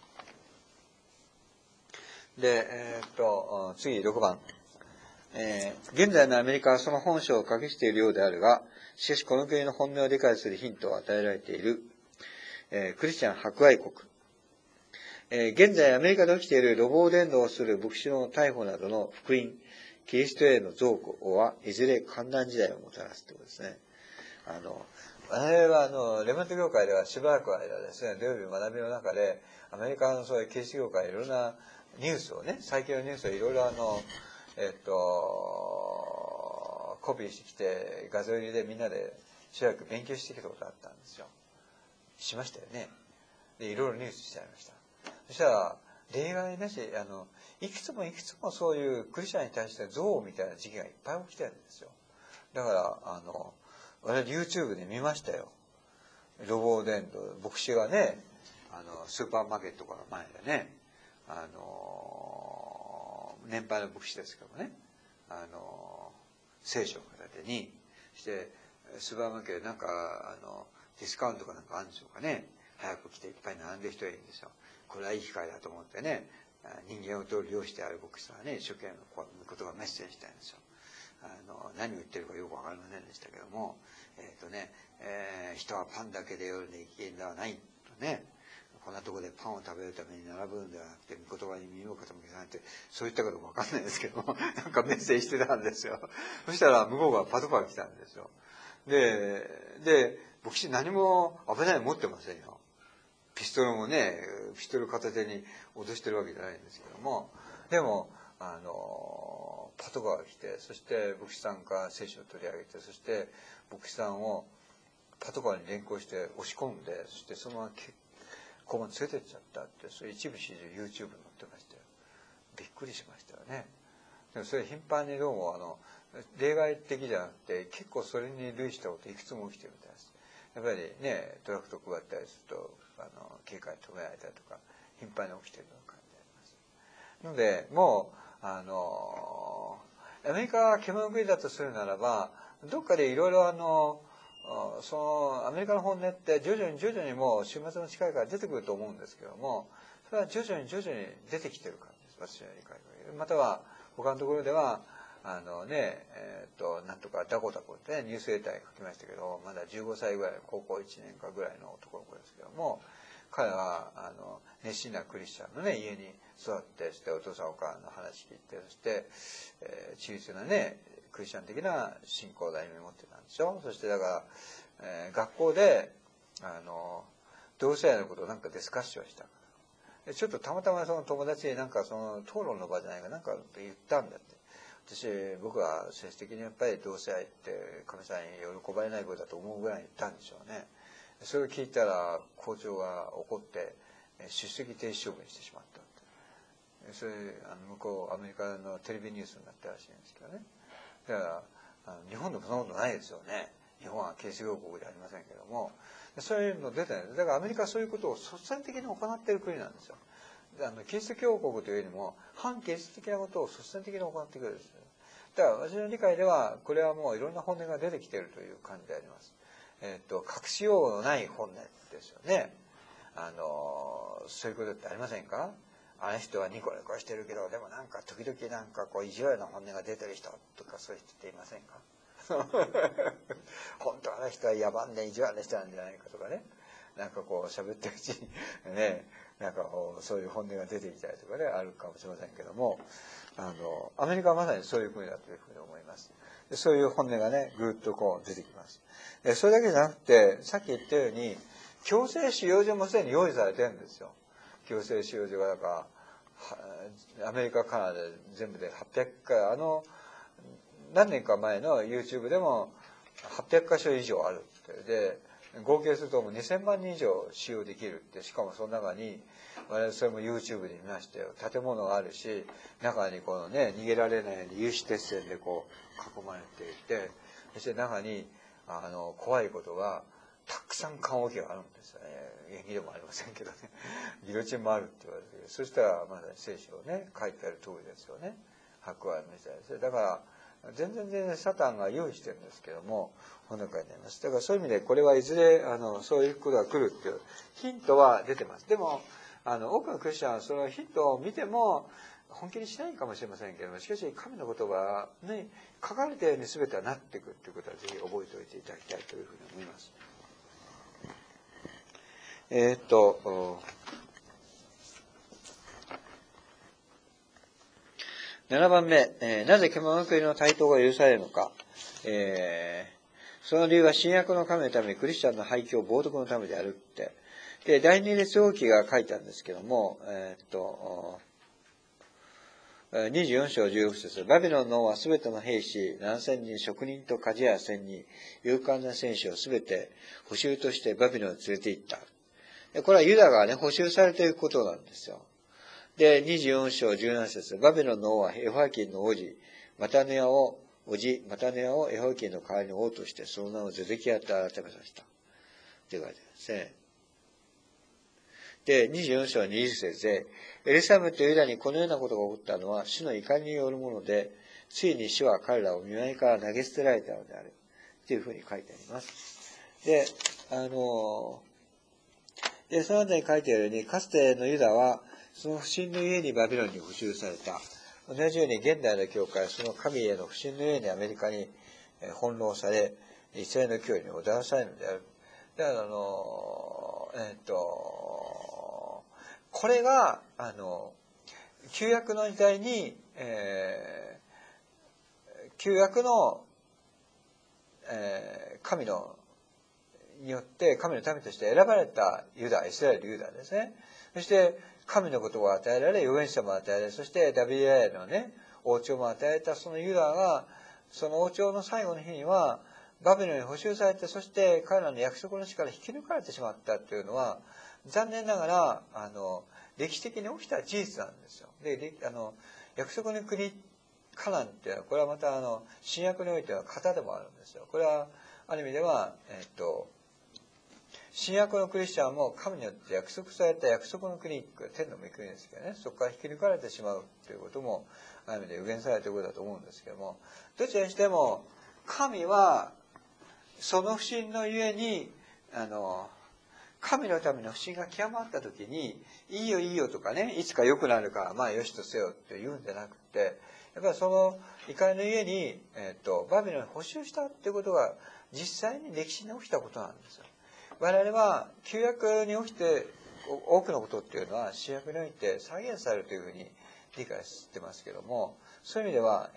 で次6番。現在のアメリカはその本性を隠しているようであるが、しかしこの国の本音を理解するヒントを与えられている、クリスチャン迫害国。現在アメリカで起きている路傍伝道をする牧師の逮捕などの福音、キリストへの増強はいずれ観覧時代をもたらすということですね。我々はレモント教会ではしばらく間ですね、土曜日学びの中でアメリカのそういうキリスト教会いろんなニュースをね、最近のニュースをいろいろコピーしてきて画像入りでみんなでしばらく勉強してきたことがあったんですよ。しましたよね。でいろいろニュースしちゃいました。そしたら例外なしいくつもそういうクリスチャンに対して憎悪みたいな事件がいっぱい起きてるんですよ。だから我々 YouTube で見ましたよ。路傍伝道牧師がねスーパーマーケットから前でね年配の牧師ですけどね聖書を片手にしてスーパーマーケットなんかディスカウントかなんかあるんでしょうかね。早く来ていっぱい並んでる人がいるんですよ。これはいい機会だと思ってね人間を利用してある牧師さんはね一生懸命言葉メッセージしたんですよ。何を言ってるかよくわかりませんでしたけども人はパンだけで夜で生きるんではないとね、こんなところでパンを食べるために並ぶんではなくて御言葉に耳を傾けさないってそういったこともわかんないですけどもなんかメッセージしてたんですよ。そしたら向こうがパトカー来たんですよ。で牧師何も危ないの持ってませんよ。ピストル片手に脅してるわけじゃないんですけども、でもパトカーが来て、そして牧師さんが聖書を取り上げて、そして牧師さんをパトカーに連行して押し込んで、そしてそのまま交番に連れてっちゃったって、そういう一部始終 YouTube に載ってましたよ。びっくりしましたよね。でもそれ頻繁にどうも例外的じゃなくて、結構それに類したこといくつも起きてるみたいです。やっぱりね、トラクト配ったりすると警戒止められたりとか頻繁に起きてるような感じであります。のでもうアメリカが獣食いだとするならば、どっかでいろいろそのアメリカの本音って徐々にもう週末の近いから出てくると思うんですけども、それは徐々に出てきてる感じです。私の理解が。または他のところではなんとかダコタコってニュースレターに書きましたけど、まだ15歳ぐらい、高校1年かぐらいの男の子ですけども、彼は熱心なクリスチャンのね家に育って、そしてお父さんお母さんの話聞いて、そして、中立なねクリスチャン的な信仰を歩み持ってたんでしょ。そしてだから、学校で同性愛のことをなんかディスカッションした。ちょっとたまたまその友達になんかその討論の場じゃないかなんか言ったんだって。僕は政治的にやっぱり同性愛って神様に喜ばれないことだと思うぐらい言ったんでしょうね。それを聞いたら校長が怒って出席停止処分にしてしまったって。それ向こうアメリカのテレビニュースになったらしいんですけどね。だから日本でもそんなことないですよね。日本はキリスト教国ではありませんけども、そういうの出てない。だからアメリカはそういうことを率先的に行っている国なんですよ。キリスト教国というよりも反キリスト的なことを率先的に行ってくるんです。だから私の理解ではこれはもういろんな本音が出てきているという感じであります。隠しようのない本音ですよね。そういうことってありませんか？あの人はニコニコしてるけど、でもなんか時々なんかこう意地悪な本音が出てる人とか、そういう人っていませんか？本当はあの人は野蛮で意地悪な人なんじゃないかとかね。なんかこう喋ってるうちにね、なんかそういう本音が出てきたりとかね、あるかもしれませんけども、アメリカはまさにそういう国だというふうに思います。でそういう本音がね、ぐっとこう出てきます。それだけじゃなくて、さっき言ったように、強制収容所もすでに用意されてるんですよ。強制収容所がだからアメリカカナダで全部で800回、何年か前の YouTube でも800箇所以上あるって。で合計するともう2000万人以上使用できるって。しかもその中に我々それも YouTube で見ましたよ。建物があるし、中にこのね逃げられないように有刺鉄線でこう囲まれていて、そして中に怖いことがたくさん棺桶があるんですよね。演技でもありませんけどね。ギロチンもあるって言われて、そしたらまだ聖書をね書いてある通りですよね。白亜の時代です。だから全然サタンが用意してるんですけども、こんな感じになります。だからそういう意味でこれはいずれそういうことが来るっていうヒントは出てます。でも多くのクリスチャンはそのヒントを見ても本気にしないかもしれませんけども、しかし神の言葉に書かれたように全てはなっていくということはぜひ覚えておいていただきたいというふうに思います。7番目、なぜ獣食いの台頭が許されるのか。その理由は新約の神のためにクリスチャンの廃墟を冒涜のためであるって。で、第二列王記が書いたんですけども、24章16節、バビロンの王はすべての兵士7000人、職人と鍛冶屋1000人、勇敢な戦士をすべて捕囚としてバビロンに連れて行った。でこれはユダがね、捕囚されていることなんですよ。で、24章17節、バビロンの王はエホヤキンの王子、マタネヤをエホヤキンの代わりに王として、その名をゼデキヤと改めさせた。って書いてあるんですね。で、24章20節で、エルサレムとユダにこのようなことが起こったのは、主の怒りによるもので、ついに主は彼らを見舞いから投げ捨てられたのである。というふうに書いてあります。で、その後に書いてあるように、かつてのユダは、その不信の家にバビロンに捕囚された。同じように現代の教会はその神への不信の家にアメリカに翻弄され、イスラエルの教義に踊らされるのである。だからこれが旧約の時代に、旧約の、神のによって神の民として選ばれたユダ、イスラエルユダですね。そして神の言葉を与えられ、預言者も与えられ、そしてダビデのね、王朝も与えたそのユダが、その王朝の最後の日には、バビロンに捕囚されて、そして彼らの約束の地から引き抜かれてしまったっていうのは、残念ながら、歴史的に起きた事実なんですよ。で、約束の国、カナンっていうのは、これはまた新約においては型でもあるんですよ。これは、ある意味では、新約のクリスチャンも神によって約束された約束の国、天の御国ですけどね、そこから引き抜かれてしまうということも、ある意味で予言されていることだと思うんですけども、どちらにしても、神は、その不信のゆえに、神のための不信が極まった時に、いいよいいよとかね、いつか良くなるから、まあよしとせよって言うんじゃなくて、やっぱりその怒りのゆえに、バビロンに捕囚したっていうことが、実際に歴史に起きたことなんですよ。我々は、旧約に起きて、多くのことっていうのは、新約において再現されるというふうに理解してますけども、そういう意味では、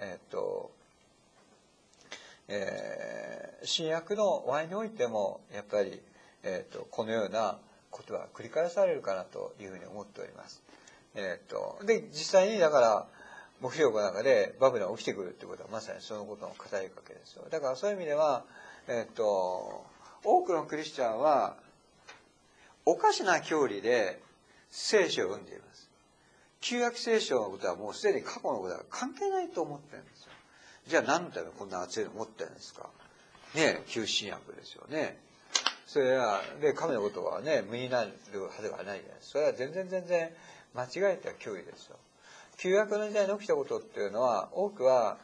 新約の終わりにおいてもやっぱり、このようなことは繰り返されるかなというふうに思っております。で実際にだから黙示録の中でバビロンが起きてくるってことはまさにそのことの語りかけですよ。だからそういう意味では、多くのクリスチャンはおかしな教理で聖書を読んでいます。旧約聖書のことはもうすでに過去のことは関係ないと思ってるんですよ。じゃあ何のためこんな熱いの持ってるんですかね。旧新約ですよね。それはで神のことはね無になるはずがないじゃないですか。それは全然間違えた教義ですよ。旧約の時代に起きたことっていうのは多くは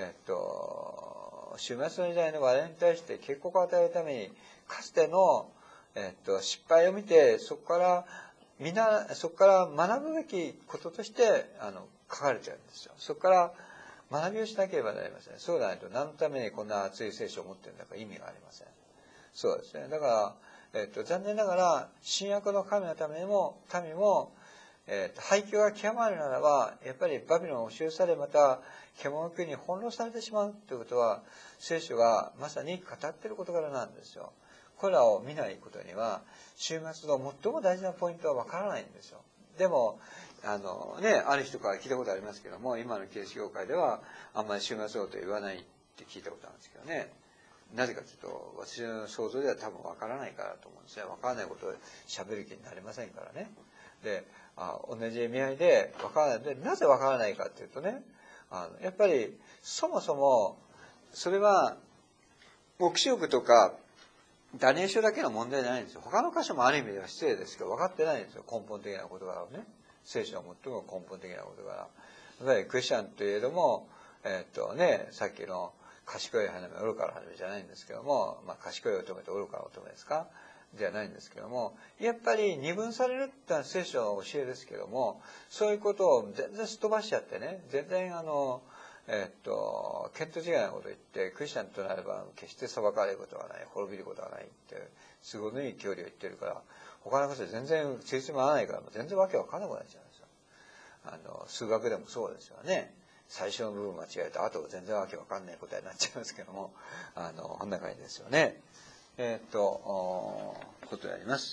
終末の時代の我々に対して警告を与えるためにかつての失敗を見てそこから学ぶべきこととして書かれてるんですよ。そこから学びをしなければなりません。そうでないと何のためにこんな熱い聖書を持っているんだか意味がありません。そうですね。だから、残念ながら新約の神のためにも民も、廃墟が極まるならばやっぱりバビロンを押し寄されまた獣の国に翻弄されてしまうということは聖書がまさに語っている事柄なんですよ。これらを見ないことには終末の最も大事なポイントはわからないんですよ。でもある人から聞いたことありますけども、今のキリスト教会ではあんまり終末のことを言わないって聞いたことあるんですけどね。なぜかというと私の想像では多分わからないからと思うんですね。わからないことを喋る気になりませんからね。で同じ意味合いでわからないで、なぜわからないかっていうとね、やっぱりそもそもそれは黙示録とかダニエル書だけの問題じゃないんですよ。他の箇所もある意味では失礼ですけど分かってないんですよ。根本的な事柄をね。聖書は最も根本的な事柄。やっぱりクリスチャンといえどもさっきの賢い花芽愚かな花芽じゃないんですけども、賢い乙女と愚かな乙女ですかじゃないんですけども、やっぱり二分されるってのは聖書の教えですけども、そういうことを全然すっ飛ばしちゃってね、全然見当違いなことを言って、クリスチャンとなれば決して裁かれることはない、滅びることはないって、都合のいい教理を言ってるから、他のことで全然ついつま合わないから、全然わけわかんなくなっちゃうんですよ。数学でもそうですよね。最初の部分間違えた後全然わけわかんない答えになっちゃいますけども、こんな感じですよね。ことであります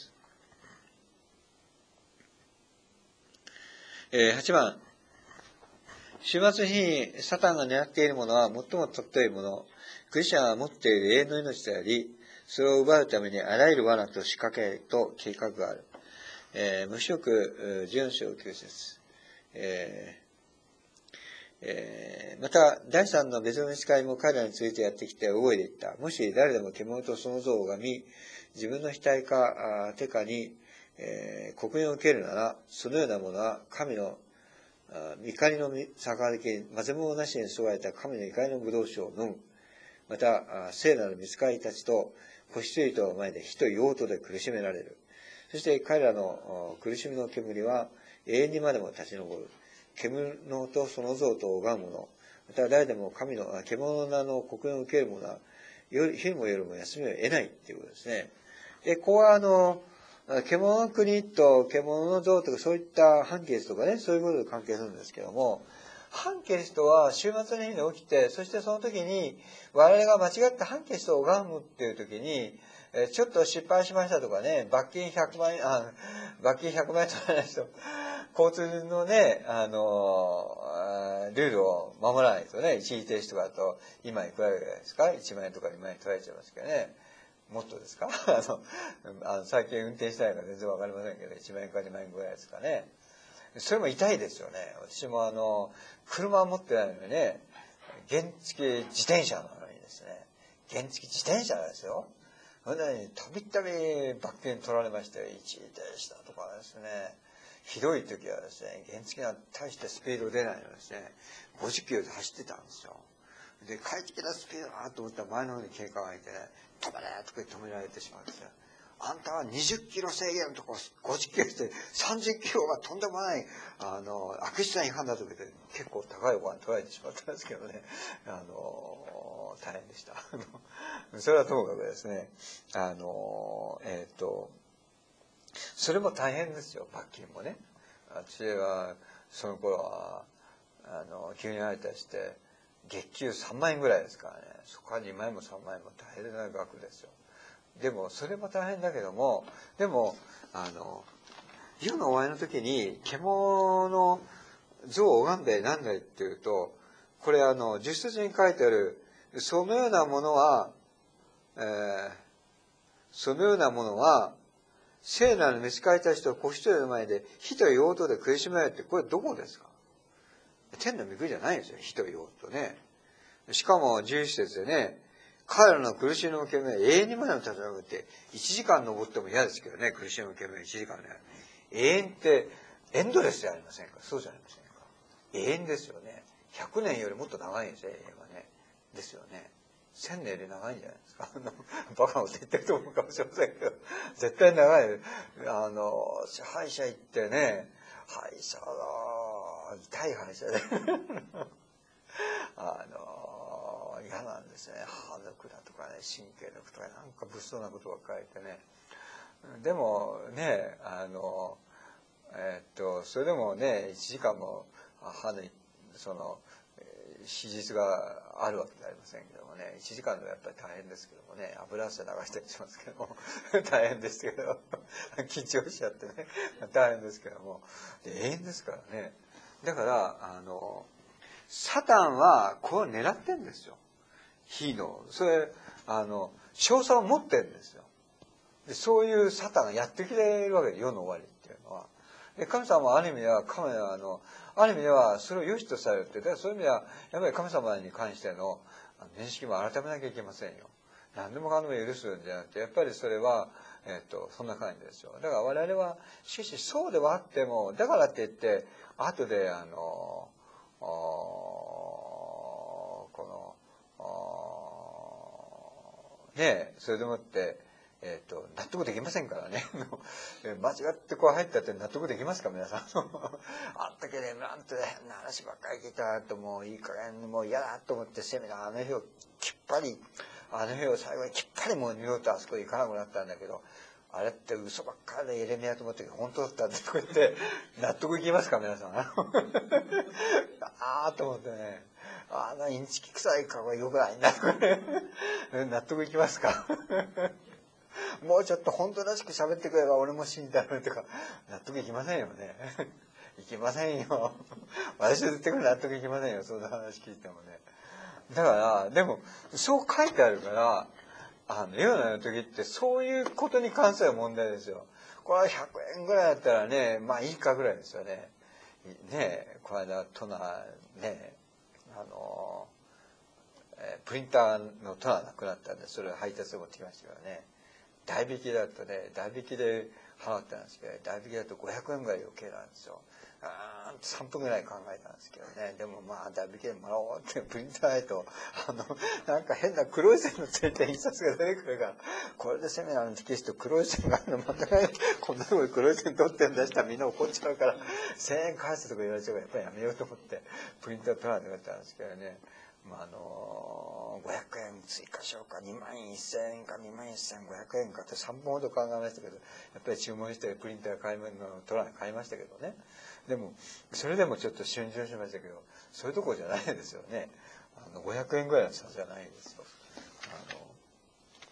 。8番。終末の日にサタンが狙っているものは最も尊いもの、クリスチャンが持っている永遠の命であり、それを奪うためにあらゆる罠と仕掛けと計画がある。黙示録14章9節。また、第三の別の見つかりも彼らについてやってきて覚えていった。もし誰でも獣とその像を拝み、自分の額か手かに、刻印を受けるなら、そのようなものは神の怒りの杯に混ぜ物なしに注がれた神の怒りの葡萄酒を飲む。また、聖なる御使いたちと子羊との前で火と硫黄とで苦しめられる。そして彼らの苦しみの煙は永遠にまでも立ち上る。獣とその像と拝む者、また誰でも獣の名の刻印を受ける者は昼も夜も休みを得ないっていうことですね。で、ここは獣の国と獣の像とかそういった反キリストとかね、そういうことと関係するんですけども、反キリストは終末の日に起きて、そしてその時に我々が間違った反キリストを拝むっていう時に、 ちょっと失敗しましたとかね、罰金100万円取らない人、交通のね、ルールを守らないとね、一時停止とかだと、今いくらぐらいですか ?1 万円とか2万円取られちゃいますけどね。もっとですか最近運転してないから全然わかりませんけど、1万円か2万円ぐらいですかね。それも痛いですよね。私も車は持ってないのにね、原付自転車なのにですね、原付自転車ですよ。それでたびたび罰金取られまして、一時停止だとかですね、ひどい時はですね、原付が大してスピード出ないのですね、50キロで走ってたんですよ。で、快適なスピードだなと思ったら前の方に警官がいてね、止まれとか止められてしまうんですよ。あんたは20キロ制限のとこ50キロして30キロがとんでもない悪質な違反だとか言って結構高いお金取られてしまったんですけどね、大変でした。それはともかくですね、それも大変ですよ、罰金もね。私はその頃は急に入ったりして月給3万円ぐらいですからね、そこから2万円も3万円も大変な額ですよ。でもそれも大変だけども、でも世の終わりの時に獣の像を拝んでなんだいっていうと、これ十節に書いてあるそのようなものは、聖なる召し替えた人を子一人の前で火と硫黄とで苦しめられて、これどこですか？天の御国じゃないんですよ、火と硫黄とね。しかも11節でね、彼らの苦しみの煙は永遠にまでの立ち上がって1時間登っても嫌ですけどね、苦しみの煙は1時間ね。永遠ってエンドレスじゃありませんか？そうじゃありませんか？永遠ですよね。100年よりもっと長いんですよ、永遠はね。ですよね。1000年より長いんじゃないですか。バカなこと言ってると思うかもしれませんけど、絶対長い。歯医者行ってね、歯医者痛い歯医者で嫌なんですね。歯抜くだとかね、神経抜くとかなんか物騒なことばっかり言ってね。でもね、それでもね、1時間も歯の手術があるわけじゃありませんけどもね、1時間ではやっぱり大変ですけどもね、油汗流したりしますけども大変ですけど緊張しちゃってね大変ですけども、で永遠ですからね。だからサタンはこれを狙ってんですよ。火のそれ勝算を持ってるんですよ。でそういうサタンがやってきているわけで、世の終わりっていうのは。で神様はある意味ではある意味ではそれを良しとされるって、だからそういう意味ではやっぱり神様に関しての認識も改めなきゃいけませんよ。何でもかんでも許すんじゃなくて、やっぱりそれはそんな感じですよ。だから我々はしかしそうではあっても、だからって言って後でそれでもって納得できませんからね間違ってこう入ったって納得できますか皆さんあんだけでなんて変な話ばっかり聞いたと、もういい加減もう嫌だと思ってセミナー日をきっぱり日を最後にきっぱりもう二度とあそこ行かなくなったんだけど、あれって嘘ばっかりでエレミアと思ったけど本当だったんだとか言って納得いきますか皆さんああと思ってね、インチキ臭い顔が良くないんだとかね納得いきますかもうちょっと本当らしく喋ってくれば俺も信じたのにとか納得いきませんよねいきませんよ私は絶対納得いきませんよ、そんな話聞いてもね。だからでもそう書いてあるから世の時ってそういうことに関する問題ですよ。これは100円ぐらいだったらね、まあいいかぐらいですよね。この間トナね、プリンターのトナなくなったんで、それを配達で持ってきましたけどね、代引きだとね、代引きで払ったんですけど、代引きだと500円ぐらい余計なんですよ。3分ぐらい考えたんですけどね、でもまあ代引きでもらおうってプリンターへとなんか変な黒い線のついた印刷が出てくるから、これでセミナーのテキスト黒い線があるのまたこんなとこで黒い線取ってんだしたらみんな怒っちゃうから1000円返すとか言われちゃうからやっぱりやめようと思ってプリンター取らなかったんですけどね。500円追加しようか、2万1000円か2万1500円かって3本ほど考えましたけど、やっぱり注文してプリンター買いましたけどね。でもそれでもちょっと逡巡しましたけど、そういうところじゃないですよね。500円ぐらいの差じゃないですよ。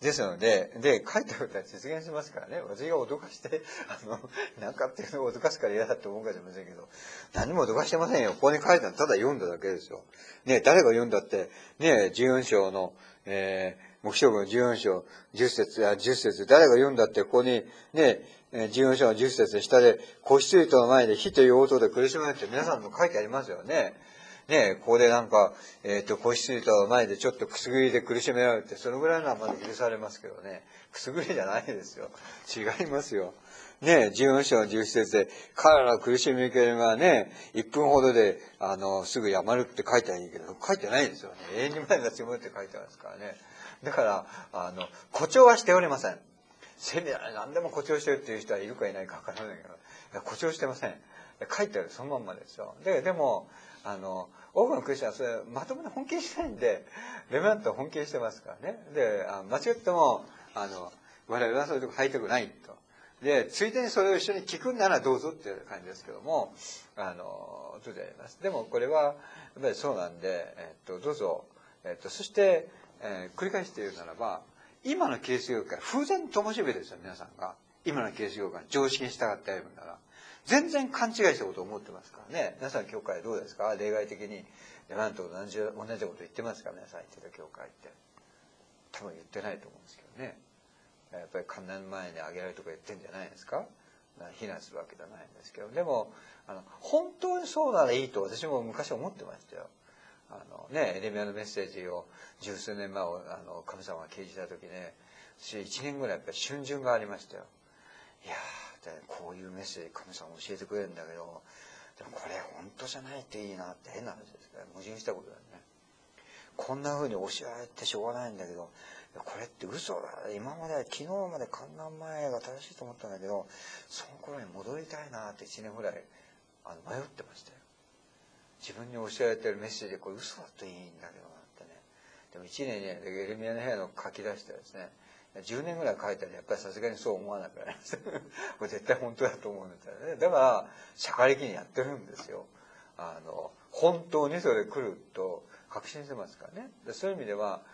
ですので、書いたことは実現しますからね。私が脅かして、なんかっていうのを脅かすから嫌だって思うかもしれませんけど、何も脅かしてませんよ。ここに書いたのただ読んだだけですよ。ね、誰が読んだって、ね、14章の、黙示録の14章、10節、誰が読んだって、ここに、ね、14章の10節下で、子羊との前で火という音で苦しめって皆さんも書いてありますよね。ね、ここでなんか、子羊との前でちょっとくすぐりで苦しめられて、そのぐらいのはまだ許されますけどね。くすぐりじゃないですよ。違いますよ。ね、14章の11節で、彼らの苦しみ系がね、1分ほどで、すぐやまるって書いてあるけど、書いてないですよね。永遠に前が積むって書いてますからね。だから、誇張はしておりません。セミナー何でも誇張してるっていう人はいるかいないかわからないけど、誇張してません。書いてあるそのまんまですよ。でも、多くのクリスチャンはそれまともに本気にしないんで、レメナントは本気にしてますからね。で、間違っても、我々はそういうとこ入りたくないと。で、ついでにそれを一緒に聞くんならどうぞっていう感じですけども、そうであります。でもこれは、やっぱりそうなんで、どうぞ、そして、繰り返して言うならば、今のキリスト教会、風前灯火ですよ、皆さんが。今のキリスト教会、常識に従って歩むなら。全然勘違いしたことを思ってますからね。皆さん教会どうですか？例外的に。レバントと同じこと言ってますか？皆さん言ってた教会って。多分言ってないと思うんですけどね。やっぱり観覧前にあげられるとか言ってんじゃないですか？非難するわけじゃないんですけど。でも、本当にそうならいいと私も昔思ってましたよ。エレミヤのメッセージを十数年前を神様が掲示した時ね、私1年ぐらいやっぱり逡巡がありましたよ。いやー、こういうメッセージ神様教えてくれるんだけど、でもこれ本当じゃないっていいなって変な話ですね。矛盾したことだよね。こんな風に教えられてしょうがないんだけど、これって嘘だ。今まで昨日まで観覧前が正しいと思ったんだけど、その頃に戻りたいなって1年ぐらい迷ってましたよ。自分に教えられてるメッセージでこれ嘘だといいんだけどなってね。でも1年にエレミヤの部屋の書き出してですね、10年ぐらい書いたらやっぱりさすがにそう思わなくなります。これ絶対本当だと思うんだよね。だから社会的にやってるんですよ。本当にそれで来ると確信してますからね。でそういう意味では、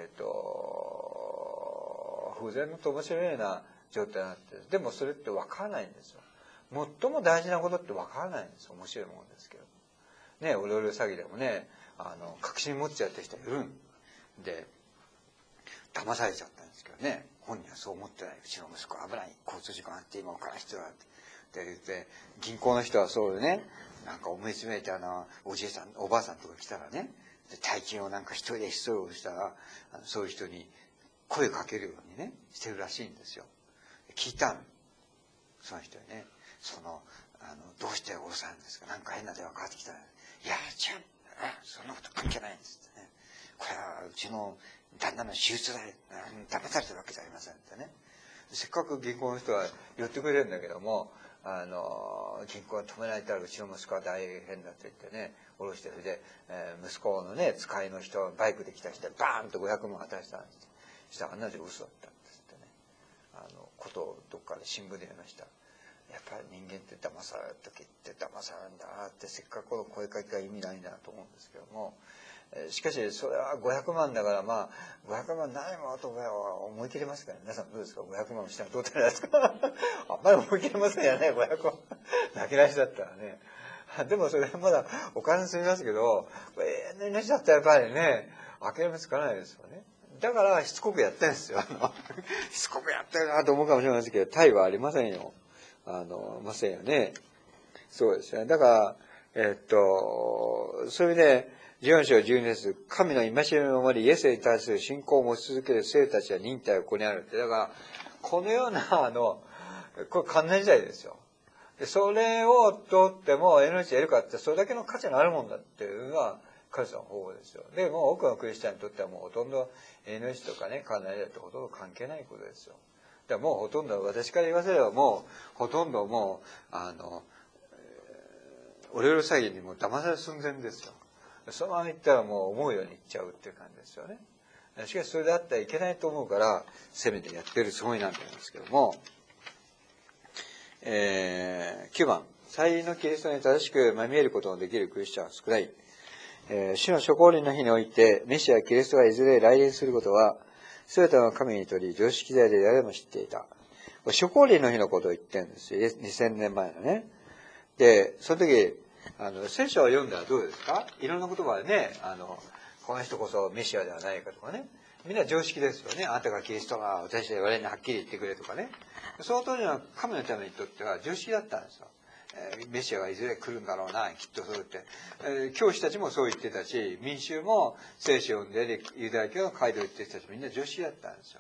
風前の灯火のような状態になってる。でもそれって分からないんですよ。最も大事なことって分からないんですよ。面白いもんですけど。ね、オレオレ詐欺でもね、確信持っちゃってる人いるんで、騙されちゃったんですけどね、本人はそう思ってない。うちの息子危ない、交通事故あって今お金必要だって言って、銀行の人はそうでね、なんか思い詰めておじいさん、おばあさんとか来たらね、大金をなんか一人で必要としたら、そういう人に声かけるようにね、してるらしいんですよ。聞いたの。その人にね、どうしておろさんですか？なんか変な電話かかってきたら、いや、違う、そんなこと関係ないんですってね。これはうちの旦那の手術代、騙されてるわけじゃありませんってね。せっかく銀行の人は寄ってくれるんだけども、銀行が止められたらうちの息子は大変だって言ってね、下ろして、それで、息子のね、使いの人、バイクで来た人にバーンと500万渡したんです。そしたら案の定嘘だったんですってね。ことをどっかで新聞で読みました。やっぱり人間って騙される時って騙されるんだなって、せっかくこの声かけが意味ないんだと思うんですけども、しかしそれは500万だからまあ500万ないものと思い切れますから、皆さんどうですか？500万したらどうじゃないですか？あんまり思い切れませんよね、500万泣き出しだったらね。でもそれはまだお金積みますけど、永遠のだったらやっぱりね、諦めつかないですよね。だからしつこくやってるんですよ。しつこくやってるなと思うかもしれませんけど、タイはありませんよ。ませんよね。そうですね。だから、そういう意味で、14章12節、神の戒めを守り、イエスに対する信仰を持ち続ける生たちは忍耐をここにあるって。だから、このような、これ観念時代ですよ。で、それを通っても命得るかって、それだけの価値のあるもんだっていうのが、神様の方法ですよ。で、もう多くのクリスチャンにとってはもうほとんど命とかね、観念時代ってほとんど関係ないことですよ。だからもうほとんど、私から言わせればもう、ほとんどもう、オレオレ詐欺にも騙される寸前ですよ。そのまま行ったらもう思うように行っちゃうっていう感じですよね。しかしそれであったらいけないと思うから、せめてやってるつもりなんですけども、9番、再臨のキリストに正しく見えることのできるクリスチャンは少ない。主の諸降臨の日において、メシアキリストがいずれ来臨することは、 すべての神にとり、常識であり誰も知っていた。諸降臨の日のことを言ってるんですよ。2000年前のね。で、その時、聖書を読んだらどうですか？いろんな言葉でね、この人こそメシアではないかとかね。みんな常識ですよね。あなたがキリストが私で我にはっきり言ってくれとかね。その当時の神のためにとっては常識だったんですよ。メシアがいずれ来るんだろうな、きっとそうって。教師たちもそう言ってたし、民衆も聖書を読んで、ユダヤ教の街道を言ってる人たちもみんな常識だったんですよ。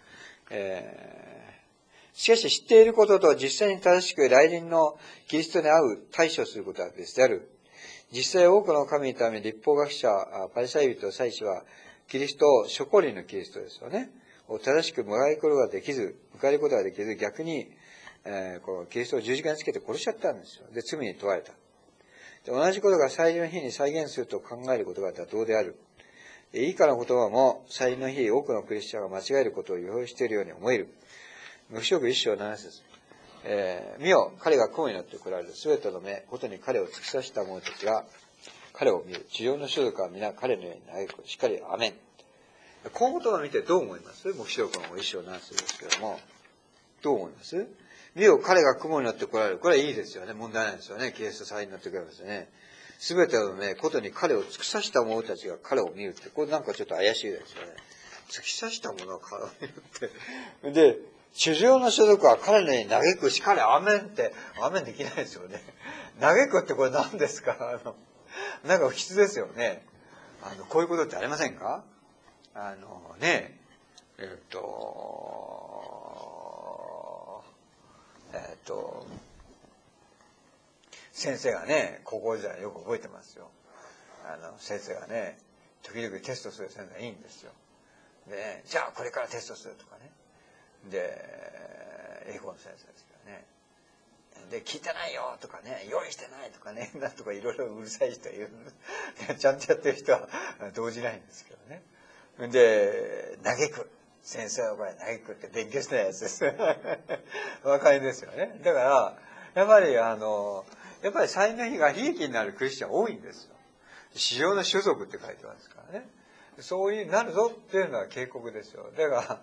しかし知っていることと実際に正しく来臨のキリストに合う対処することは別である。実際多くの神のために立法学者、パリサイ人、祭司はキリストを、諸降臨のキリストですよね。を正しく迎えることができず、逆に、このキリストを十字架につけて殺しちゃったんですよ。で、罪に問われた。で、同じことが再臨の日に再現すると考えることが妥当である。以下の言葉も再臨の日、多くのクリスチャンが間違えることを予表しているように思える。黙示録一章7節。見よ、彼が雲に乗って来られる。すべての目、ことに彼を突き刺した者たちが彼を見る。地上の種族は皆彼のように嘆く。しっかりアメン。この言葉を見てどう思います？黙示録の一章7節ですけども、どう思います？見よ、彼が雲に乗って来られる。これはいいですよね。問題ないですよね。キリスト再臨に乗ってくれますよね。すべての目、ことに彼を突き刺した者たちが彼を見るって、これなんかちょっと怪しいですよね。突き刺した者が彼を見るって。で、地上の種族は彼のように嘆くし、彼アメンって、アメンできないですよね。嘆くってこれ何ですか？なんか不吉ですよね。こういうことってありませんか？ね、先生がね、高校時代よく覚えてますよ。先生がね、時々テストする先生がいいんですよ。で、じゃあこれからテストするとかね。で、英語の先生ですけどね。で、聞いてないよとかね、用意してないとかね、なんとかいろいろうるさい人いる。ちゃんとやってる人は動じないんですけどね。で、嘆く。先生はこれ嘆くって勉強してないやつです。お分かりですよね。だから、やっぱり再臨の日が悲劇になるクリスチャン多いんですよ。地上の種族って書いてますからね。そういうなるぞっていうのは警告ですよ。だから、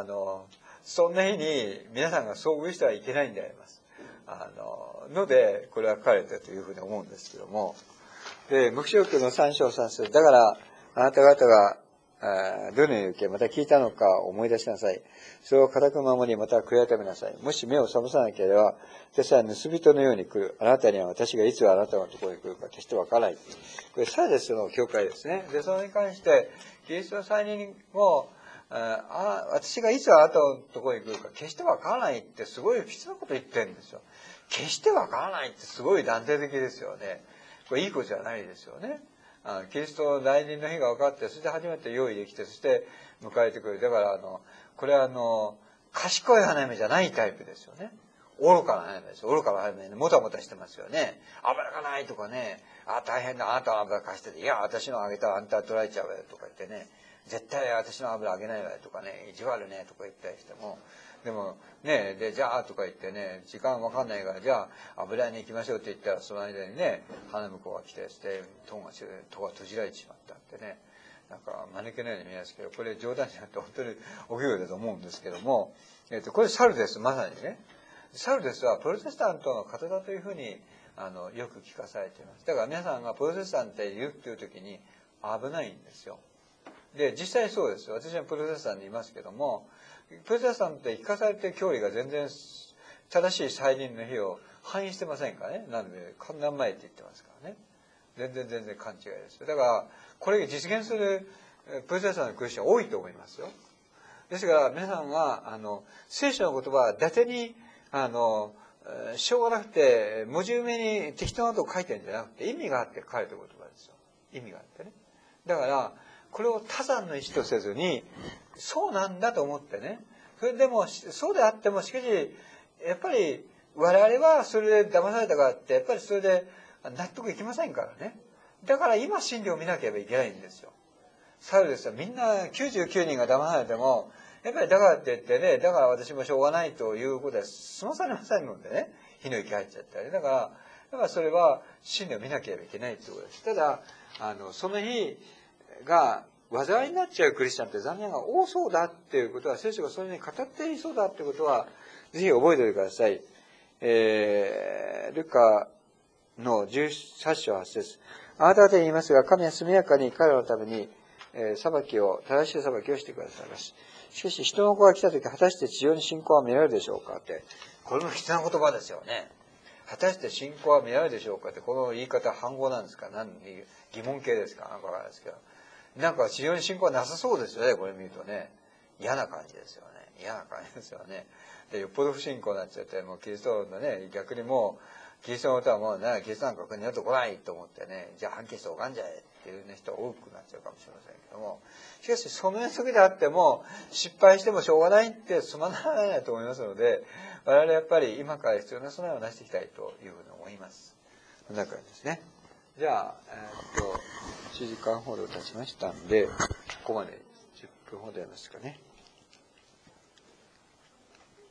そんな日に皆さんが遭遇してはいけないんであります。ので、これは書かれたというふうに思うんですけども。で、黙示録の3章3節。だから、あなた方が、どのように受け、また聞いたのか思い出しなさい。それを固く守り、また悔い改めなさい。もし目を覚まさなければ、私は盗人のように来る。あなたには私がいつあなたのところに来るか決してわからない。これ、サーデスの教会ですね。で、それに関して、キリストの再臨も、私がいつあなたのところに来るか決してわからないってすごい不吉なこと言ってるんですよ。決してわからないってすごい断定的ですよね。これいいことじゃないですよね。キリストの来臨の日が分かって、そして初めて用意できて、そして迎えてくる。だからこれは賢い花嫁じゃないタイプですよね。愚かな花嫁です。愚かな花嫁ね、もたもたしてますよね。油がないとかね、大変だ、あなたの油貸してて、いや、私のあげたらあんたは取られちゃうわよとか言ってね、絶対私の油あげないわよとかね、意地悪ねとか言ったりしても、でもね、でじゃあとか言ってね、時間わかんないから、じゃあ油屋に行きましょうって言ったら、その間にね、花婿が来てして戸が閉じられてしまったってね、なんか間抜けのように見えますけど、これ冗談じゃなくて本当にお給料だと思うんですけども、これサルデス、まさにね、サルデスはプロテスタントの方だというふうによく聞かされています。だから皆さんがプロテスタントで言うっていう時に危ないんですよ。で、実際そうですよ。私はプロテスタントにいますけども、プロテスタントで聞かされている教理が全然正しい再臨の日を反映してませんからね。なので、観覧前って言ってますからね。全然勘違いですよ。だから、これ実現するプロテスタントのクリスチャン多いと思いますよ。ですから、皆さんは、聖書の言葉は伊達に、しょうがなくて、文字埋めに適当なことを書いてるんじゃなくて、意味があって書かれてる言葉ですよ。意味があってね。だから、これを他山の石とせずに、そうなんだと思ってね。それでも、そうであっても、しかし、やっぱり、我々はそれで騙されたからって、やっぱりそれで納得いきませんからね。だから今真理を見なければいけないんですよ。サルですよ。みんな99人が騙されても、やっぱりだからって言ってね、だから私もしょうがないということは済まされませんのでね、火の息入っちゃったり。だからそれは真理を見なければいけないということです。ただ、その日が災いになっちゃうクリスチャンって残念が多そうだっていうことは、聖書がそういうふうに語っていそうだっていうことは、ぜひ覚えておいてください。ルカの18章8節。あなた方に言いますが、神は速やかに彼らのために、正しい裁きをしてくださいます。しかし、人の子が来たとき、果たして地上に信仰は見られるでしょうかって。これも必要な言葉ですよね。果たして信仰は見られるでしょうかって、この言い方は反語なんですか、疑問形ですか、なんかわからないですけど。なんか地上に信仰はなさそうですよね、これ見るとね。嫌な感じですよね。嫌な感じですよね。で、よっぽど不信仰になっちゃって、もうキリストのね、逆にもう、キリストの歌はもうね、キリストなんか国だと来ないと思ってね、じゃあ反旗して拝んじゃえっていう、ね、人多くなっちゃうかもしれませんけども、しかしその時であっても、失敗してもしょうがないって済まないと思いますので、我々やっぱり今から必要な備えをなしていきたいというふうに思います。こんな感じですね。じゃあ、1時間ほど経ちましたんで、ここまで10分ほどやりますかね。